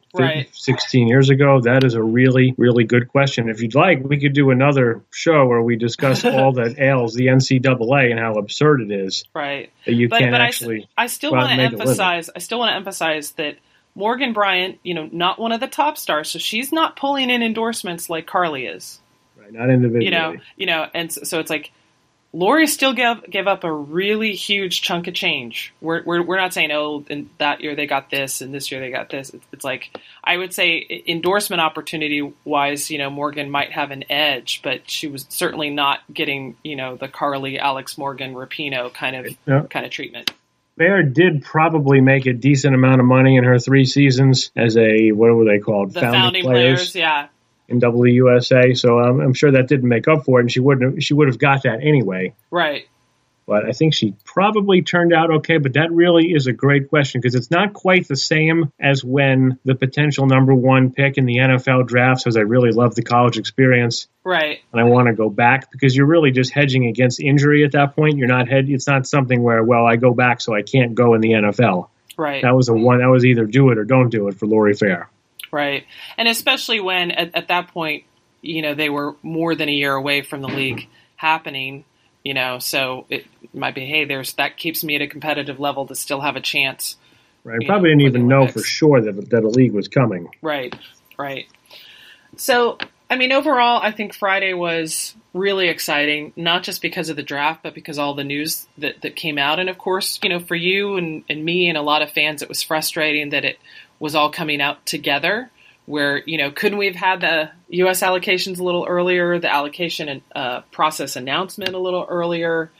16 years ago. That is a really, really good question. If you'd like, we could do another show where we discuss all that ails the NCAA and how absurd it is. Right. That you can't actually. I still want to emphasize that Morgan Bryan, not one of the top stars, so she's not pulling in endorsements like Carly is. Right, not individually. And so it's like Lori still gave up a really huge chunk of change. We're not saying, in that year they got this and this year they got this. It's like, I would say endorsement opportunity wise, Morgan might have an edge, but she was certainly not getting, the Carly, Alex Morgan, Rapinoe kind of treatment. Fair did probably make a decent amount of money in her 3 seasons as what were they called? The founding players, yeah. In WUSA, so I'm sure that didn't make up for it, and she would have got that anyway. Right. But I think she probably turned out okay. But that really is a great question because it's not quite the same as when the potential number 1 pick in the NFL draft says, I really love the college experience. Right. And I want to go back because you're really just hedging against injury at that point. It's not something where, I go back so I can't go in the NFL. Right. That was either do it or don't do it for Lori Fair. Right. And especially when at that point, they were more than a year away from the league happening, so it might be, hey, that keeps me at a competitive level to still have a chance. Right. Probably didn't even know for sure that a league was coming. Right. Right. So, overall, I think Friday was really exciting, not just because of the draft, but because all the news that came out. And of course, for you and me and a lot of fans, it was frustrating that it was all coming out together where, couldn't we have had the U.S. allocations a little earlier, the allocation and process announcement a little earlier?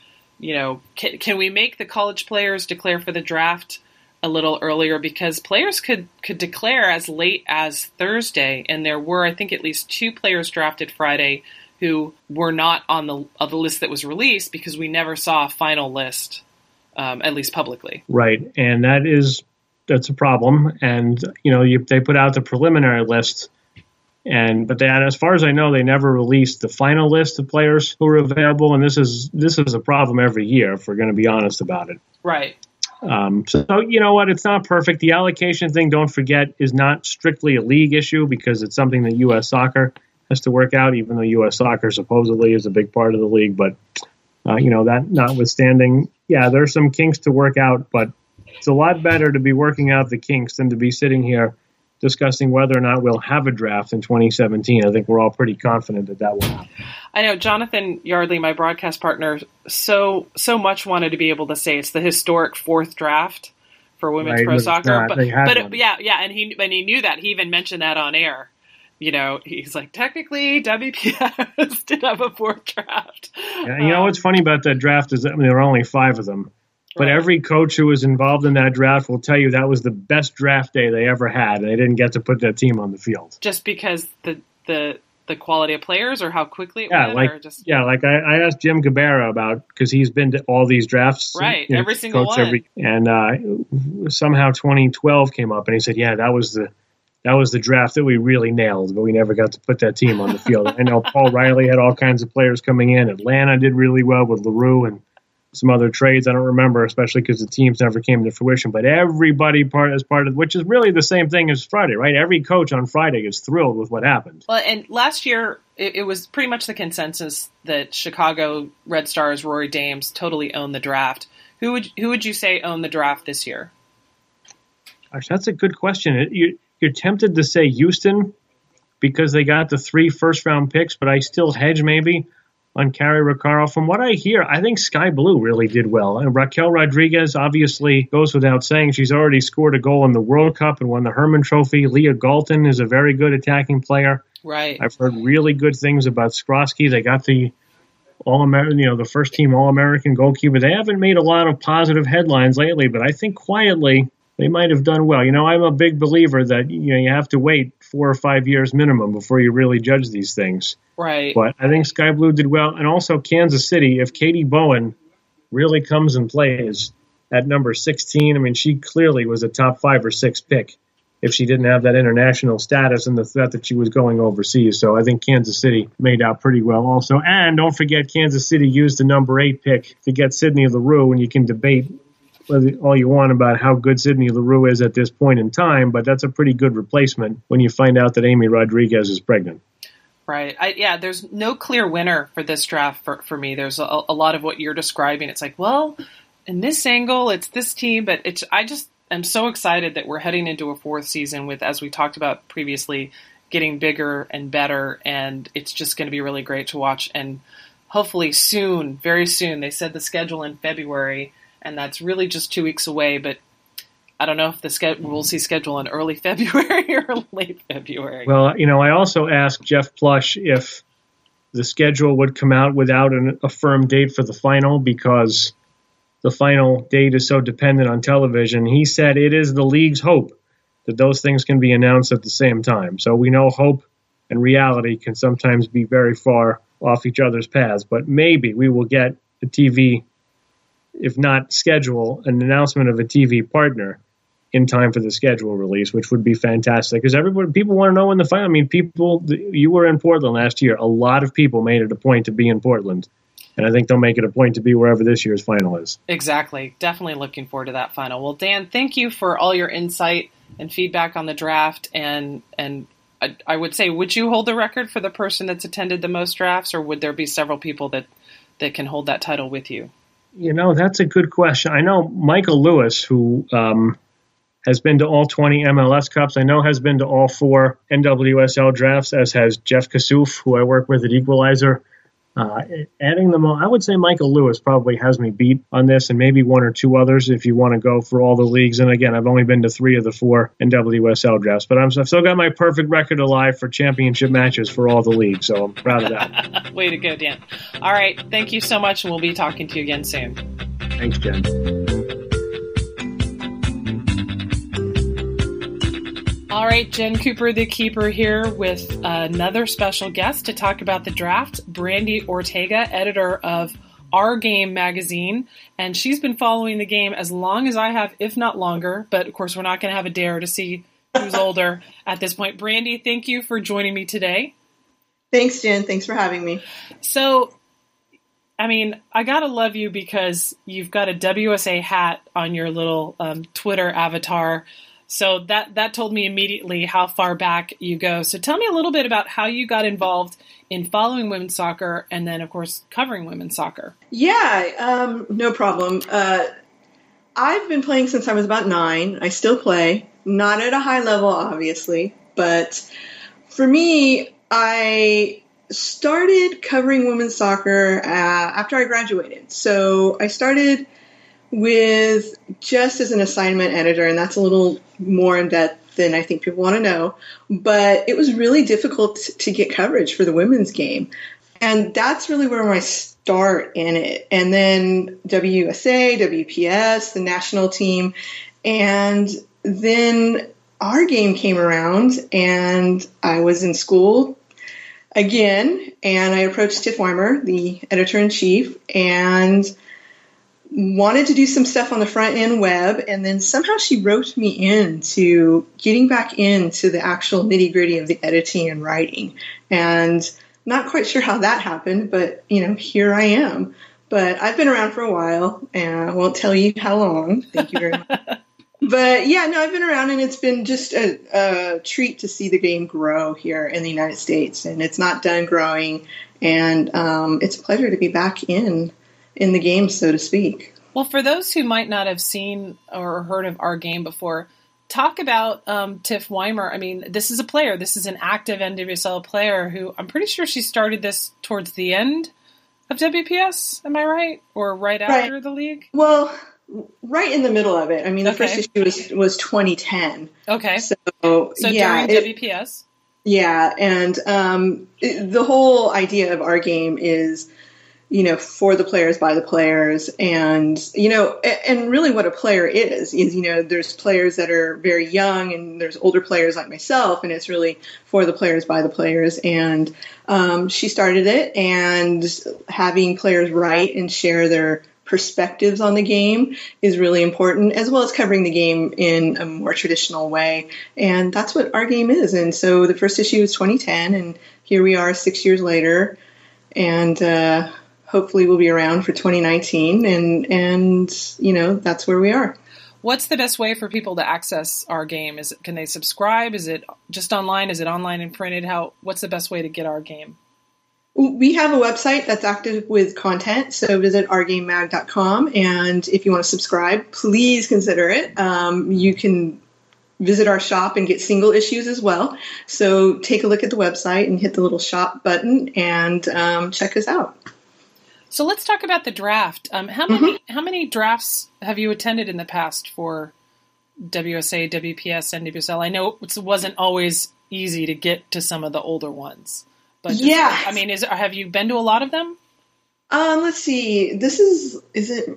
Can we make the college players declare for the draft a little earlier? Because players could declare as late as Thursday, and there were, I think, at least 2 players drafted Friday who were not on the list that was released because we never saw a final list, at least publicly. Right, and that's a problem. And they put out the preliminary list, but as far as I know, they never released the final list of players who were available. And this is a problem every year, if we're going to be honest about it. Right. So you know what? It's not perfect. The allocation thing, don't forget, is not strictly a league issue because it's something that U.S. Soccer has to work out, even though U.S. Soccer supposedly is a big part of the league. But, that notwithstanding, there's some kinks to work out, but it's a lot better to be working out the kinks than to be sitting here discussing whether or not we'll have a draft in 2017. I think we're all pretty confident that will happen. I know Jonathan Yardley, my broadcast partner, so much wanted to be able to say it's the historic 4th draft for women's pro soccer. But and he knew that. He even mentioned that on air. He's like, technically, WPS did have a 4th draft. What's funny about that draft is that there were only 5 of them. But every coach who was involved in that draft will tell you that was the best draft day they ever had, and they didn't get to put that team on the field. Just because the quality of players, or how quickly it went? I asked Jim Gabarra about, because he's been to all these drafts. Right, every single one. And somehow 2012 came up, and he said, yeah, that was the draft that we really nailed, but we never got to put that team on the field. I know Paul Riley had all kinds of players coming in. Atlanta did really well with LaRue and some other trades I don't remember, especially because the teams never came to fruition. But everybody as part of, which is really the same thing as Friday, right? Every coach on Friday is thrilled with what happened. Well, and last year it was pretty much the consensus that Chicago Red Stars, Rory Dames, totally owned the draft. Who would you say owned the draft this year? Gosh, that's a good question. You're tempted to say Houston because they got the 3 first-round picks, but I still hedge maybe on Carrie Riccaro. From what I hear, I think Sky Blue really did well. And Raquel Rodriguez obviously goes without saying. She's already scored a goal in the World Cup and won the Hermann Trophy. Leah Galton is a very good attacking player. Right. I've heard really good things about Skrosky. They got the All-American, the first team All-American goalkeeper. They haven't made a lot of positive headlines lately, but I think quietly they might have done well. I'm a big believer that you have to wait 4 or 5 years minimum before you really judge these things. Right. But I think Sky Blue did well. And also Kansas City, if Katie Bowen really comes and plays at number 16, she clearly was a top 5 or 6 pick if she didn't have that international status and the threat that she was going overseas. So I think Kansas City made out pretty well also. And don't forget, Kansas City used the number 8 pick to get Sydney Leroux, and you can debate all you want about how good Sydney Leroux is at this point in time, but that's a pretty good replacement when you find out that Amy Rodriguez is pregnant. Right. There's no clear winner for this draft for me. There's a lot of what you're describing. It's like, well, in this angle, it's this team, but I just am so excited that we're heading into a 4th season with, as we talked about previously, getting bigger and better, and it's just going to be really great to watch. And hopefully soon, very soon, they said the schedule in February, and that's really just 2 weeks away, but I don't know if we'll see schedule in early February or late February. Well, I also asked Jeff Plush if the schedule would come out without a firm date for the final, because the final date is so dependent on television. He said it is the league's hope that those things can be announced at the same time. So we know hope and reality can sometimes be very far off each other's paths, but maybe we will get a TV, if not schedule, an announcement of a TV partner in time for the schedule release, which would be fantastic, because people want to know when the final. You were in Portland last year. A lot of people made it a point to be in Portland, and I think they'll make it a point to be wherever this year's final is. Exactly. Definitely looking forward to that final. Well, Dan, thank you for all your insight and feedback on the draft. And I would say, would you hold the record for the person that's attended the most drafts, or would there be several people that can hold that title with you? That's a good question. I know Michael Lewis, who has been to all 20 MLS Cups. I know has been to all 4 NWSL drafts, as has Jeff Kassouf, who I work with at Equalizer. Adding them all, I would say Michael Lewis probably has me beat on this, and maybe 1 or 2 others if you want to go for all the leagues. And again, I've only been to 3 of the 4 NWSL drafts, but I've still got my perfect record alive for championship matches for all the leagues, so I'm proud of that. Way to go, Dan. All right, thank you so much, and we'll be talking to you again soon. Thanks, Jen. All right, Jen Cooper, the keeper, here with another special guest to talk about the draft, Brandy Ortega, editor of Our Game magazine, and she's been following the game as long as I have, if not longer, but of course we're not going to have a dare to see who's older at this point. Brandy, thank you for joining me today. Thanks, Jen. Thanks for having me. So, I gotta love you because you've got a WSA hat on your little Twitter avatar. So that told me immediately how far back you go. So tell me a little bit about how you got involved in following women's soccer and then, of course, covering women's soccer. Yeah, no problem. I've been playing since I was about 9. I still play, not at a high level, obviously. But for me, I started covering women's soccer after I graduated. So I started with just as an assignment editor, and that's a little more in depth than I think people want to know. But it was really difficult to get coverage for the women's game. And that's really where my start in it. And then WUSA, WPS, the national team. And then our game came around and I was in school again. And I approached Tiff Weimer, the editor-in-chief, and wanted to do some stuff on the front end web. And then somehow she roped me into getting back into the actual nitty-gritty of the editing and writing. And not quite sure how that happened, but, here I am. But I've been around for a while, and I won't tell you how long. Thank you very much. But, I've been around, and it's been just a treat to see the game grow here in the United States. And it's not done growing, and it's a pleasure to be back in the game, so to speak. Well, for those who might not have seen or heard of our game before, talk about Tiff Weimer. I mean, this is a player. This is an active NWSL player who I'm pretty sure she started this towards the end of WPS. Am I right? Or right after the league? Well, right in the middle of it. I mean, the first issue was 2010. Okay. So during WPS. Yeah, and the whole idea of our game is, for the players, by the players. And, and really what a player is, there's players that are very young and there's older players like myself, and it's really for the players, by the players. And she started it, and having players write and share their perspectives on the game is really important, as well as covering the game in a more traditional way. And that's what our game is. And so the first issue was 2010, and here we are 6 years later. And, hopefully we'll be around for 2019, and that's where we are. What's the best way for people to access our game? Can they subscribe? Is it just online? Is it online and printed? What's the best way to get our game? We have a website that's active with content, so visit ourgamemag.com, and if you want to subscribe, please consider it. You can visit our shop and get single issues as well. So take a look at the website and hit the little shop button and check us out. So let's talk about the draft. How many drafts have you attended in the past for WSA, WPS, NWSL? I know it wasn't always easy to get to some of the older ones, but have you been to a lot of them? Let's see. Is it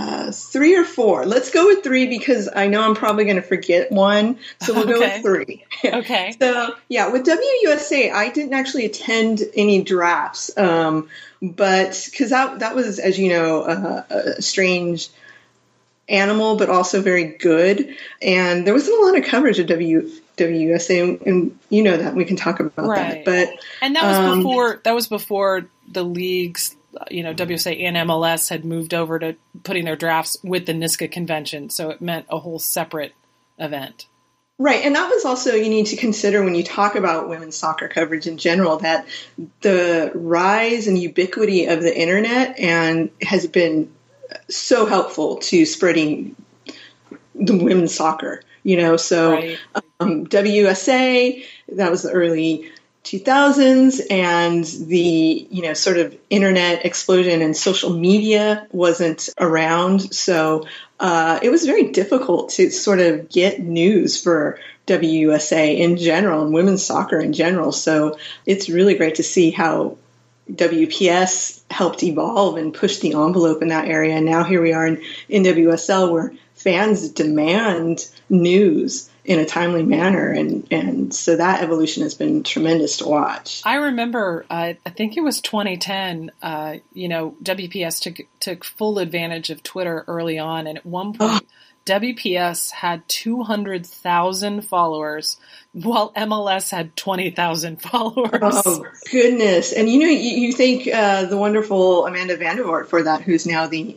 3 or 4? Let's go with 3 because I know I'm probably going to forget one. So we'll go with 3. Okay. So with WUSA, I didn't actually attend any drafts. But because that was, as you know, a strange animal, but also very good. And there wasn't a lot of coverage of WUSA, and you know that we can talk about that. But that was before the leagues, WSA and MLS had moved over to putting their drafts with the NISCA convention, so it meant a whole separate event. Right, and that was also, you need to consider when you talk about women's soccer coverage in general, that the rise and ubiquity of the internet has been so helpful to spreading the women's soccer, So right. WUSA, that was the early 2000s, and the sort of internet explosion and social media wasn't around, so it was very difficult to sort of get news for WUSA in general and women's soccer in general. So it's really great to see how WPS helped evolve and push the envelope in that area. And now here we are in NWSL, where fans demand news in a timely manner. And so that evolution has been tremendous to watch. I remember, I think it was 2010, WPS took full advantage of Twitter early on. And at one point, WPS had 200,000 followers, while MLS had 20,000 followers. Oh, goodness. And you thank the wonderful Amanda Vandervoort for that, who's now the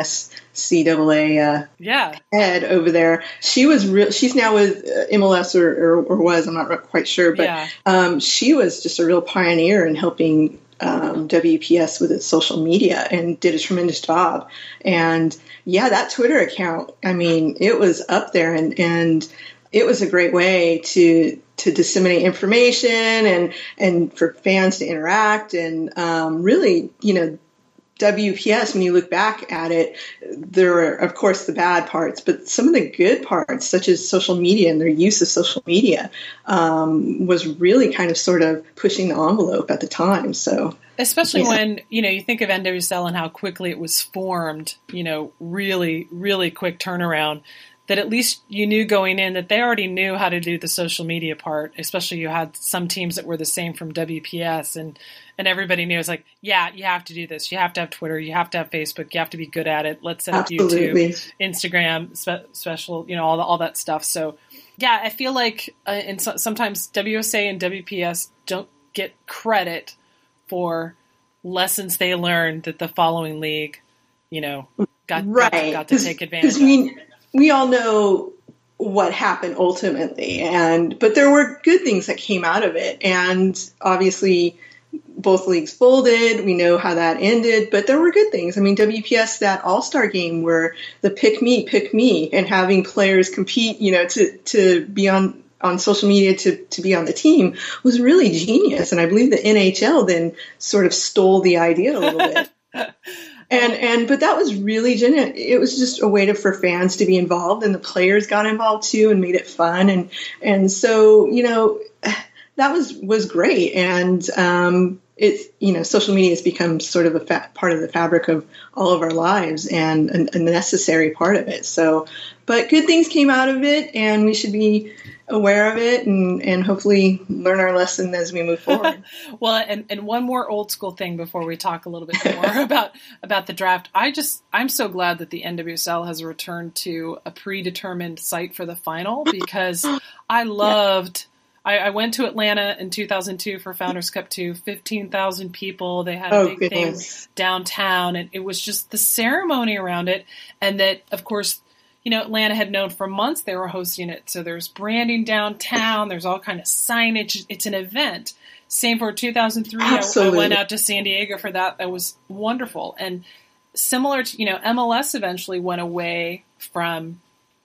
NSCAA head over there. She's now with MLS or was, I'm not quite sure, but she was just a real pioneer in helping WPS with its social media and did a tremendous job. And that Twitter account, I mean, it was up there, and it was a great way to disseminate information and for fans to interact and really, WPS, when you look back at it, there are, of course, the bad parts, but some of the good parts, such as social media and their use of social media, was really kind of sort of pushing the envelope at the time. So, especially when, you think of NWSL and how quickly it was formed, really, really quick turnaround, that at least you knew going in that they already knew how to do the social media part, especially you had some teams that were the same from WPS and everybody knew it's like, yeah, you have to do this. You have to have Twitter. You have to have Facebook. You have to be good at it. Let's set up YouTube, Instagram, special, all that stuff. So, yeah, I feel like sometimes WSA and WPS don't get credit for lessons they learned that the following league, got to take advantage of. We all know what happened ultimately, but there were good things that came out of it. And obviously both leagues folded. We know how that ended, but there were good things. I mean, WPS, that all-star game where the pick me, and having players compete, to be on social media to be on the team was really genius. And I believe the NHL then sort of stole the idea a little bit. But that was really genuine. It was just a way for fans to be involved, and the players got involved too and made it fun. And so, that was great. And it's, social media has become sort of a part of the fabric of all of our lives and a necessary part of it. So, but good things came out of it, and we should be aware of it and hopefully learn our lesson as we move forward. Well, and one more old school thing before we talk a little bit more about the draft. I'm so glad that the NWSL has returned to a predetermined site for the final, because I loved I went to Atlanta in 2002 for Founders Cup 2, 15,000 people. They had a big thing downtown, and it was just the ceremony around it. And that, of course, Atlanta had known for months they were hosting it. So there's branding downtown. There's all kind of signage. It's an event. Same for 2003. I went out to San Diego for that. That was wonderful. And similar to, MLS eventually went away from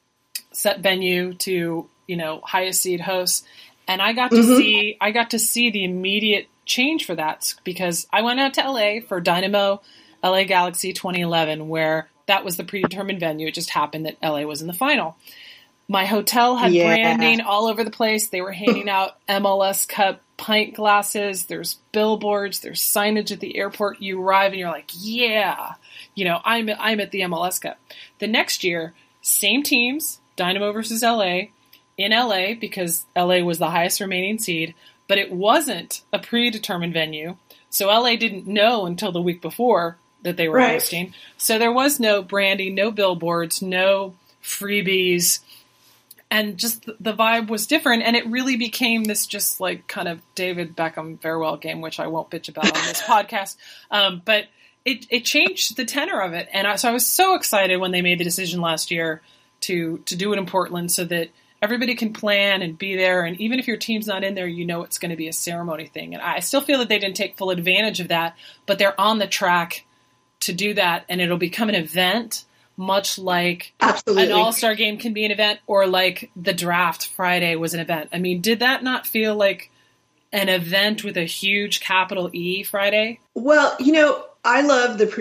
set venue to, highest seed hosts. And I got to see the immediate change for that, because I went out to LA for Dynamo LA Galaxy 2011, where that was the predetermined venue. It just happened that LA was in the final. My hotel had branding all over the place. They were handing out MLS Cup pint glasses. There's billboards. There's signage at the airport. You arrive and you're like, yeah, I'm at the MLS Cup. The next year, same teams, Dynamo versus LA, in LA, because LA was the highest remaining seed, but it wasn't a predetermined venue. So LA didn't know until the week before that they were hosting. So there was no branding, no billboards, no freebies. And just the vibe was different. And it really became this just like kind of David Beckham farewell game, which I won't bitch about on this podcast. But it changed the tenor of it. And so I was so excited when they made the decision last year to do it in Portland, so that everybody can plan and be there. And even if your team's not in there, it's going to be a ceremony thing. And I still feel that they didn't take full advantage of that, but they're on the track to do that. And it'll become an event, much like an all-star game can be an event, or like the draft Friday was an event. I mean, did that not feel like an event with a huge capital E Friday? Well, I love the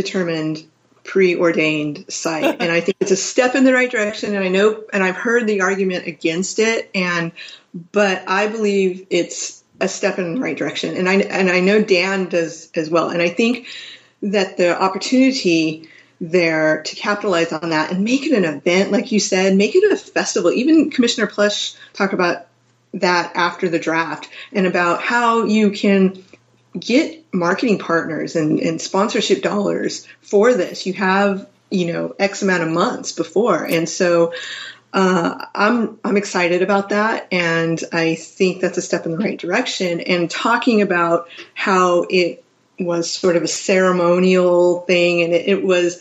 preordained site, and I think it's a step in the right direction. And I've heard the argument against it, but I believe it's a step in the right direction. And I know Dan does as well. And I think that the opportunity there to capitalize on that and make it an event, like you said, make it a festival. Even Commissioner Plush talked about that after the draft, and about how you can get marketing partners and sponsorship dollars for this. You have, X amount of months before. And so I'm excited about that. And I think that's a step in the right direction. And talking about how it was sort of a ceremonial thing, and it was,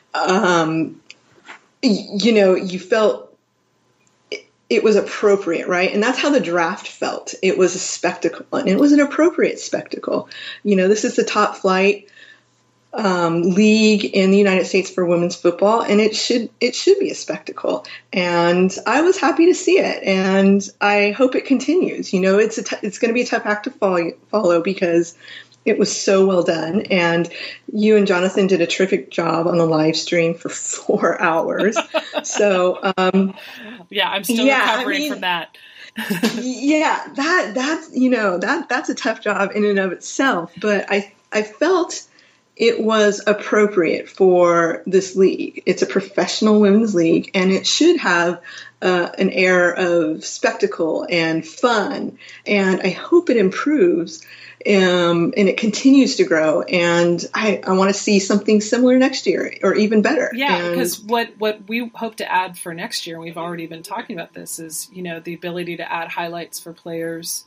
you felt it was appropriate, right? And that's how the draft felt. It was a spectacle, and it was an appropriate spectacle. This is the top flight league in the United States for women's football, and it should be a spectacle. And I was happy to see it, and I hope it continues. It's going to be a tough act to follow, because so well done, and you and Jonathan did a terrific job on the live stream for 4 hours. So yeah, I'm still recovering from that. Yeah, that's a tough job in and of itself, but I felt it was appropriate for this league. It's a professional women's league, and it should have an air of spectacle and fun, and I hope it improves and it continues to grow, and I want to see something similar next year or even better. Yeah, because what we hope to add for next year, and we've already been talking about this, is the ability to add highlights for players.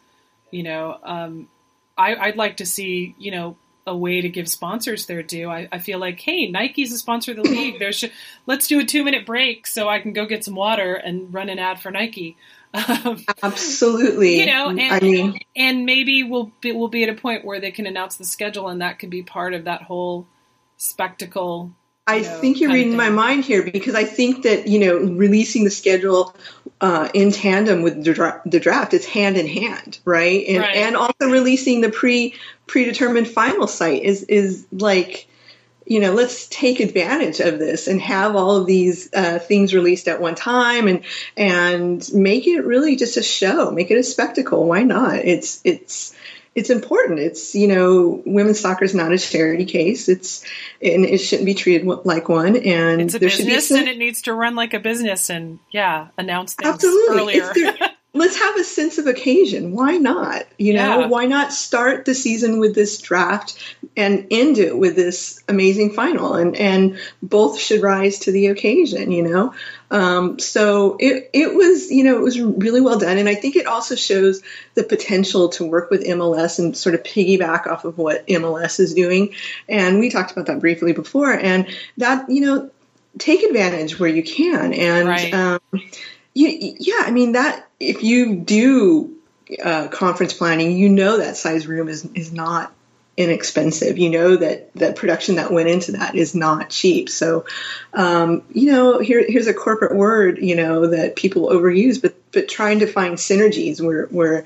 I'd like to see a way to give sponsors their due. I feel like, hey, Nike's a sponsor of the league. Let's do a 2-minute break so I can go get some water and run an ad for Nike. Absolutely. And maybe we'll be at a point where they can announce the schedule, and that could be part of that whole spectacle. I think you're reading my mind here, because I think that, releasing the schedule in tandem with the draft, it's hand in hand, right? And also releasing the predetermined final site is like, let's take advantage of this and have all of these things released at one time and make it really just a show, make it a spectacle. Why not? It's important. It's, women's soccer is not a charity case. And it shouldn't be treated like one. And it's a business, and it needs to run like a business, and announce things absolutely. earlier. Let's have a sense of occasion. Why not? Why not start the season with this draft and end it with this amazing final? And both should rise to the occasion, So it was really well done. And I think it also shows the potential to work with MLS and sort of piggyback off of what MLS is doing. And we talked about that briefly before. And that, take advantage where you can. And right. That if you do conference planning, that size room is not inexpensive. That production that went into that is not cheap. So, here's a corporate word, that people overuse, but trying to find synergies where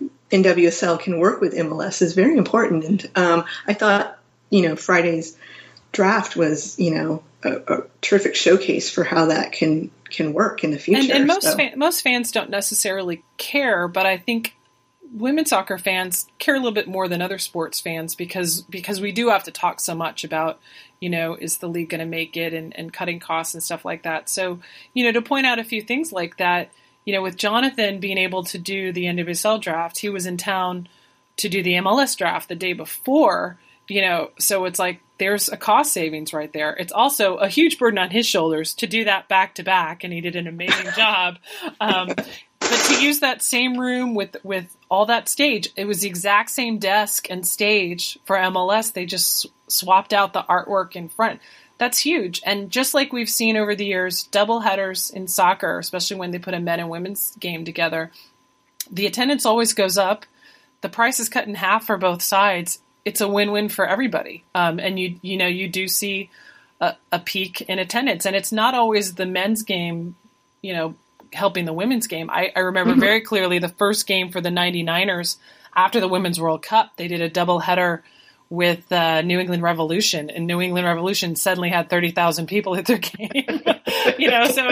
NWSL can work with MLS is very important. And I thought, Friday's draft was, a terrific showcase for how that can work in the future. And most fans don't necessarily care, but I think women's soccer fans care a little bit more than other sports fans because we do have to talk so much about, is the league going to make it and cutting costs and stuff like that. So, to point out a few things like that, with Jonathan being able to do the NWSL draft, he was in town to do the MLS draft the day before, so it's like there's a cost savings right there. It's also a huge burden on his shoulders to do that back to back, and he did an amazing job. But to use that same room with all that stage, it was the exact same desk and stage for MLS. They just swapped out the artwork in front. That's huge. And just like we've seen over the years, double headers in soccer, especially when they put a men and women's game together, the attendance always goes up. The price is cut in half for both sides. It's a win-win for everybody. And you do see a peak in attendance, and it's not always the men's game, helping the women's game. I remember very clearly the first game for the 99ers after the Women's World Cup. They did a doubleheader with New England Revolution, and New England Revolution suddenly had 30,000 people at their game. So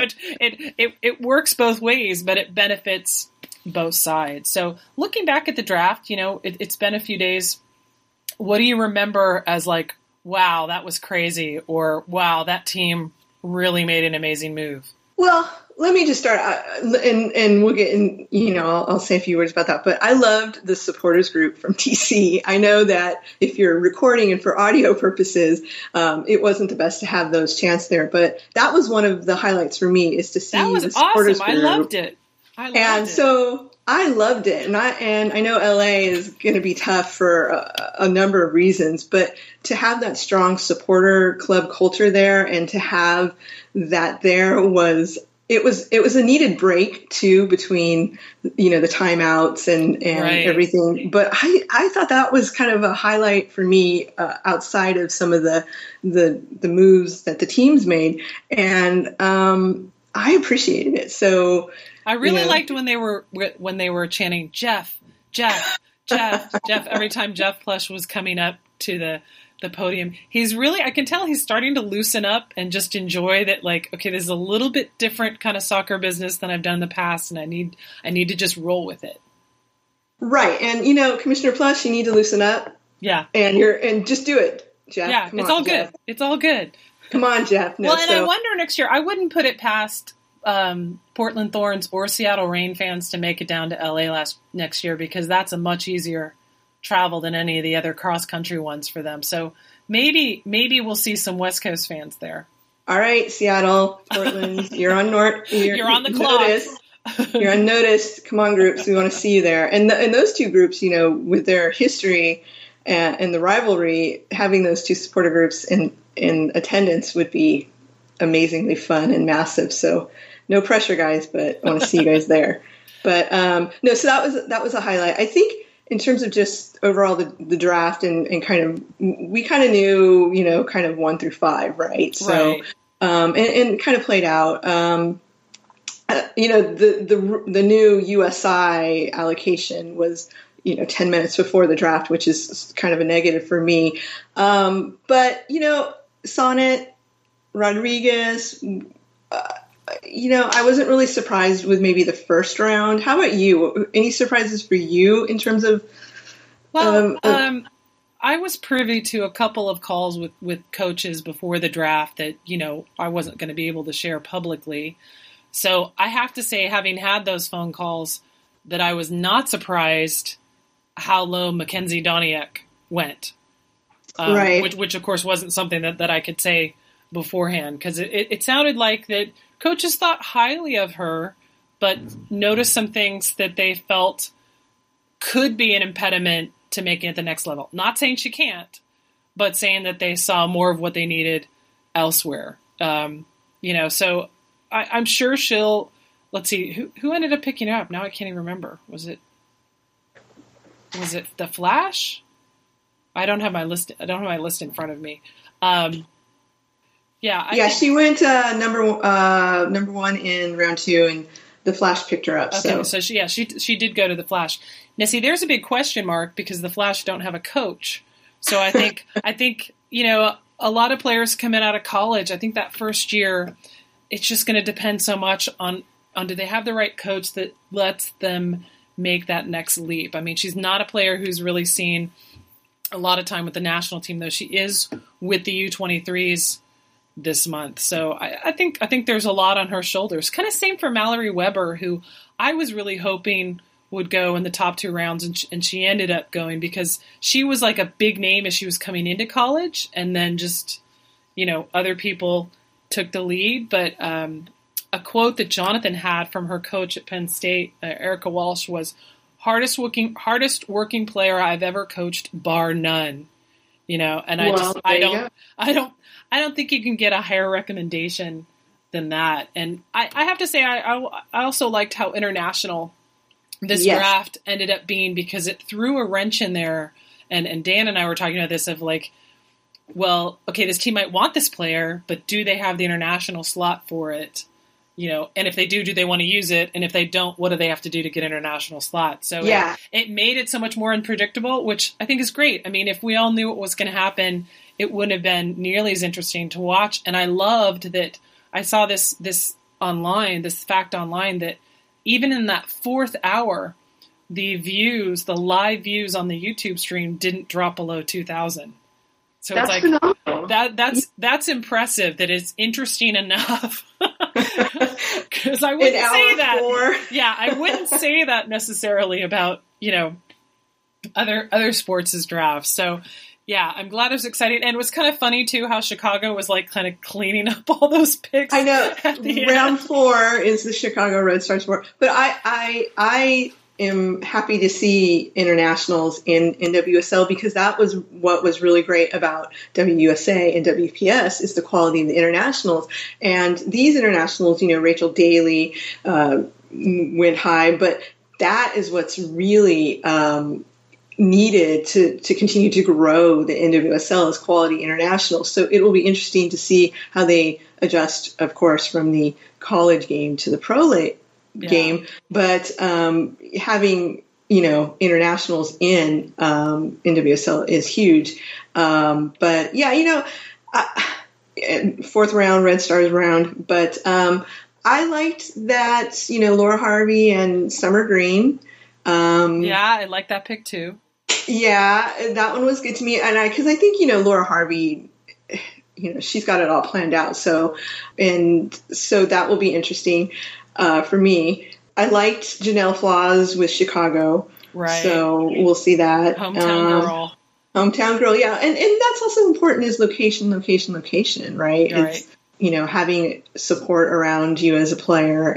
it works both ways, but it benefits both sides. So looking back at the draft, it's been a few days. What do you remember as like, wow, that was crazy, or wow, that team really made an amazing move? Well, let me just start, and we'll get in, I'll say a few words about that. But I loved the supporters group from DC. I know that if you're recording and for audio purposes, it wasn't the best to have those chants there. But that was one of the highlights for me, is to see the supporters awesome. group. I loved it. So I loved it, and I know LA is going to be tough for a number of reasons, but to have that strong supporter club culture there, and to have that there was a needed break too between the timeouts and right. everything. But I thought that was kind of a highlight for me outside of some of the moves that the teams made, and I appreciated it. So. I really liked when they were chanting Jeff, Jeff, every time Jeff Plush was coming up to the podium, he's really, I can tell he's starting to loosen up and just enjoy that, like, okay, this is a little bit different kind of soccer business than I've done in the past, and I need to just roll with it. Right. And, Commissioner Plush, you need to loosen up. Yeah. And just do it, Jeff. Yeah, Come it's on, all Jeff. good. It's all good. Come on, Jeff. No, I wonder next year, I wouldn't put it past Portland Thorns or Seattle Reign fans to make it down to LA next year, because that's a much easier travel than any of the other cross-country ones for them. So maybe we'll see some West Coast fans there. All right, Seattle, Portland, you're on you're on the clock. Notice. You're on notice. Come on, groups. We want to see you there. And those two groups, with their history and the rivalry, having those two supporter groups in attendance would be amazingly fun and massive. So no pressure, guys, but I want to see you guys there. But no, so that was a highlight. I think in terms of just overall the draft and we kind of knew, kind of 1 through 5, right? So, right. And kind of played out. The new USI allocation was, 10 minutes before the draft, which is kind of a negative for me. But, Sonnet, Rodriguez, I wasn't really surprised with maybe the first round. How about you? Any surprises for you in terms of? Well, I was privy to a couple of calls with coaches before the draft that, I wasn't going to be able to share publicly. So I have to say, having had those phone calls, that I was not surprised how low Mackenzie Doniak went. Right. Which of course wasn't something that I could say beforehand, because it sounded like that coaches thought highly of her, but noticed some things that they felt could be an impediment to making it the next level. Not saying she can't, but saying that they saw more of what they needed elsewhere. So I'm sure she'll, let's see, who ended up picking her up? Now I can't even remember. Was it the Flash? I don't have my list in front of me. She went number 1 in round 2, and the Flash picked her up. Okay, so she did go to the Flash. Now, see, there's a big question mark because the Flash don't have a coach. So I think a lot of players coming out of college, I think that first year, it's just going to depend so much on do they have the right coach that lets them make that next leap. I mean, she's not a player who's really seen a lot of time with the national team, though she is with the U23s this month. So I think there's a lot on her shoulders. Kind of same for Mallory Weber, who I was really hoping would go in the top 2 rounds, and she ended up going because she was like a big name as she was coming into college, and then just, other people took the lead. But a quote that Jonathan had from her coach at Penn State, Erica Walsh, was hardest working player I've ever coached, bar none. And I don't think you can get a higher recommendation than that. And I have to say, I also liked how international this draft ended up being, because it threw a wrench in there. And Dan and I were talking about this of like, well, okay, this team might want this player, but do they have the international slot for it? And if they do they want to use it? And if they don't, what do they have to do to get international slot? So it made it so much more unpredictable, which I think is great. I mean, if we all knew what was going to happen, it wouldn't have been nearly as interesting to watch. And I loved that I saw this fact online, that even in that 4th hour, the live views on the YouTube stream didn't drop below 2,000. So that's it's like phenomenal. that's impressive. That it's interesting enough. Because I wouldn't say that. 4. Yeah, I wouldn't say that necessarily about other sports' drafts. So yeah, I'm glad it was exciting, and it was kind of funny too how Chicago was like kind of cleaning up all those picks. I know round 4 is the Chicago Red Stars 4, but I am happy to see internationals in WSL, because that was what was really great about WUSA and WPS is the quality of the internationals. And these internationals, Rachel Daly went high, but that is what's really needed to continue to grow the NWSL as quality internationals. So it will be interesting to see how they adjust, of course, from the college game to the pro game. But having internationals in NWSL is huge. But yeah, fourth round, Red Stars round. But I liked that, Laura Harvey and Summer Green. Yeah, I like that pick too. Yeah, that one was good to me. And because I think, Laura Harvey, she's got it all planned out. So that will be interesting for me. I liked Janelle Flaws with Chicago. Right. So we'll see that. Hometown girl, yeah. And that's also important is location, right? Right. It's, having support around you as a player.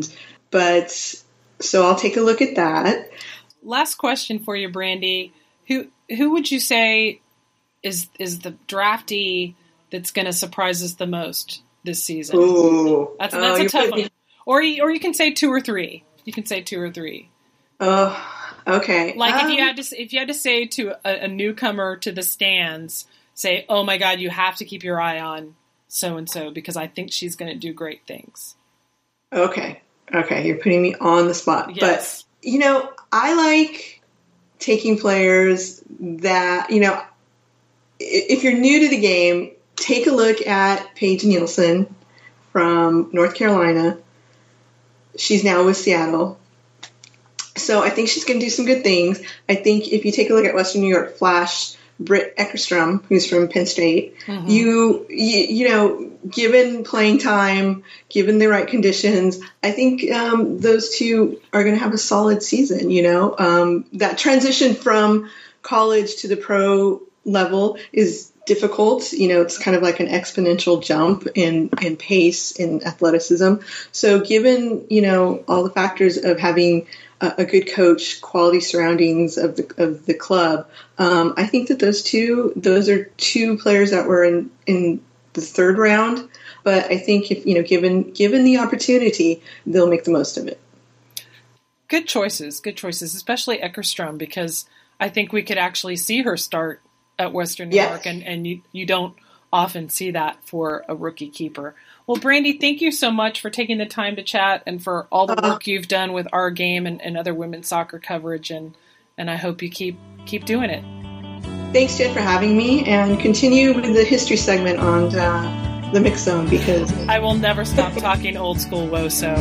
So I'll take a look at that. Last question for you, Brandy. Who would you say is the draftee that's going to surprise us the most this season? Ooh. That's a tough one. Or you can say 2 or 3. You can say 2 or 3. Okay. Like if you had to say to a newcomer to the stands, say, "Oh my God, you have to keep your eye on so and so because I think she's going to do great things." Okay, you're putting me on the spot. Yes. But I like taking players that if you're new to the game, take a look at Paige Nielsen from North Carolina. She's now with Seattle. So I think she's going to do some good things. I think if you take a look at Western New York Flash, Britt Eckerstrom, who's from Penn State, you given playing time, given the right conditions, I think those two are going to have a solid season. That transition from college to the pro level is difficult. It's kind of like an exponential jump in pace, in athleticism. So given, all the factors of having a good coach, quality surroundings of the club, I think that those are two players that were in the third round. But I think if, given the opportunity, they'll make the most of it. Good choices, especially Eckerstrom, because I think we could actually see her start at Western New York, and you don't often see that for a rookie keeper. Well, Brandy, thank you so much for taking the time to chat and for all the work you've done with our game and other women's soccer coverage, and I hope you keep doing it. Thanks, Jen, for having me, and continue with the history segment on the Mix Zone, because I will never stop talking old school WOSO.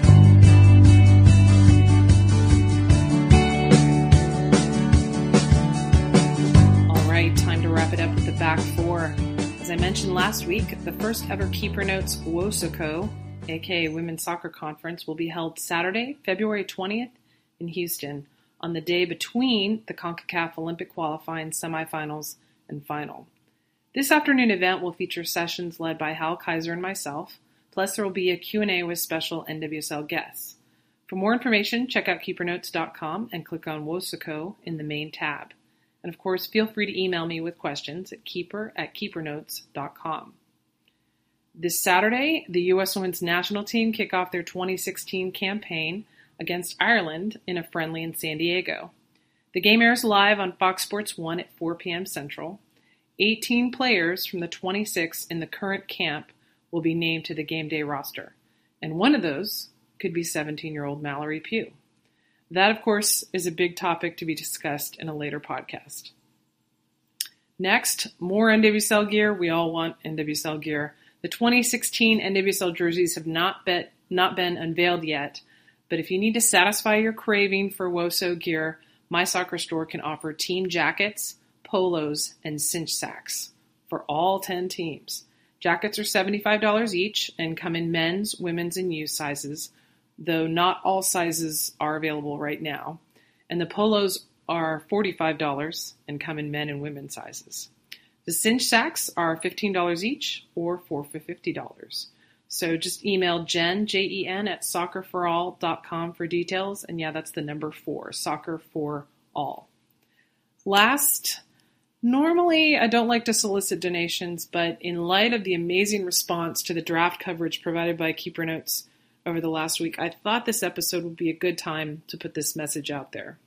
Time to wrap it up with the back four. As I mentioned last week, the first ever Keeper Notes WOSOCO, aka Women's Soccer Conference, will be held Saturday, February 20th in Houston, on the day between the CONCACAF Olympic qualifying semifinals and final. This afternoon event will feature sessions led by Hal Kaiser and myself, plus there will be a Q&A with special NWSL guests. For more information, check out keepernotes.com and click on WOSOCO in the main tab. And of course, feel free to email me with questions at keeper@keepernotes.com. This Saturday, the U.S. Women's National Team kick off their 2016 campaign against Ireland in a friendly in San Diego. The game airs live on Fox Sports 1 at 4 p.m. Central. 18 players from the 26 in the current camp will be named to the game day roster, and one of those could be 17-year-old Mallory Pugh. That, of course, is a big topic to be discussed in a later podcast. Next, more NWSL gear. We all want NWSL gear. The 2016 NWSL jerseys have not been unveiled yet, but if you need to satisfy your craving for WOSO gear, My Soccer Store can offer team jackets, polos, and cinch sacks for all 10 teams. Jackets are $75 each and come in men's, women's, and youth sizes, though not all sizes are available right now. And the polos are $45 and come in men and women's sizes. The cinch sacks are $15 each or 4 for $50. So just email Jen, Jen, at soccerforall.com for details. And yeah, that's the number 4, soccer for all. Last, normally I don't like to solicit donations, but in light of the amazing response to the draft coverage provided by Keeper Notes over the last week, I thought this episode would be a good time to put this message out there.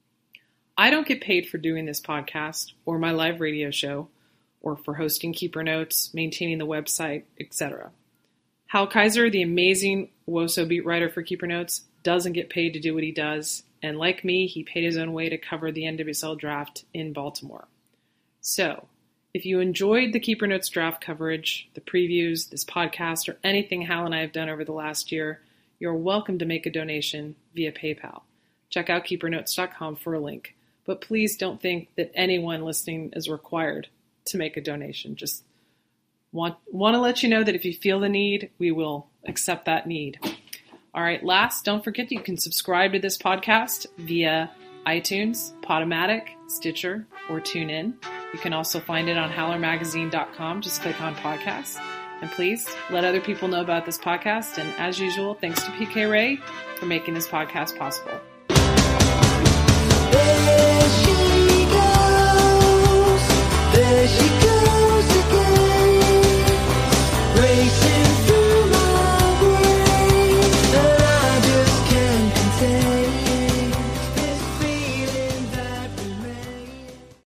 I don't get paid for doing this podcast or my live radio show or for hosting Keeper Notes, maintaining the website, etc. Hal Kaiser, the amazing WOSO beat writer for Keeper Notes, doesn't get paid to do what he does, And like me, he paid his own way to cover the NWSL draft in Baltimore. So, if you enjoyed the Keeper Notes draft coverage, the previews, this podcast, or anything Hal and I have done over the last year, you're welcome to make a donation via PayPal. Check out keepernotes.com for a link. But please don't think that anyone listening is required to make a donation. Just want to let you know that if you feel the need, we will accept that need. All right, last, don't forget you can subscribe to this podcast via iTunes, Podomatic, Stitcher, or TuneIn. You can also find it on howlermagazine.com. Just click on podcasts. And please let other people know about this podcast. And as usual, thanks to PK Ray for making this podcast possible.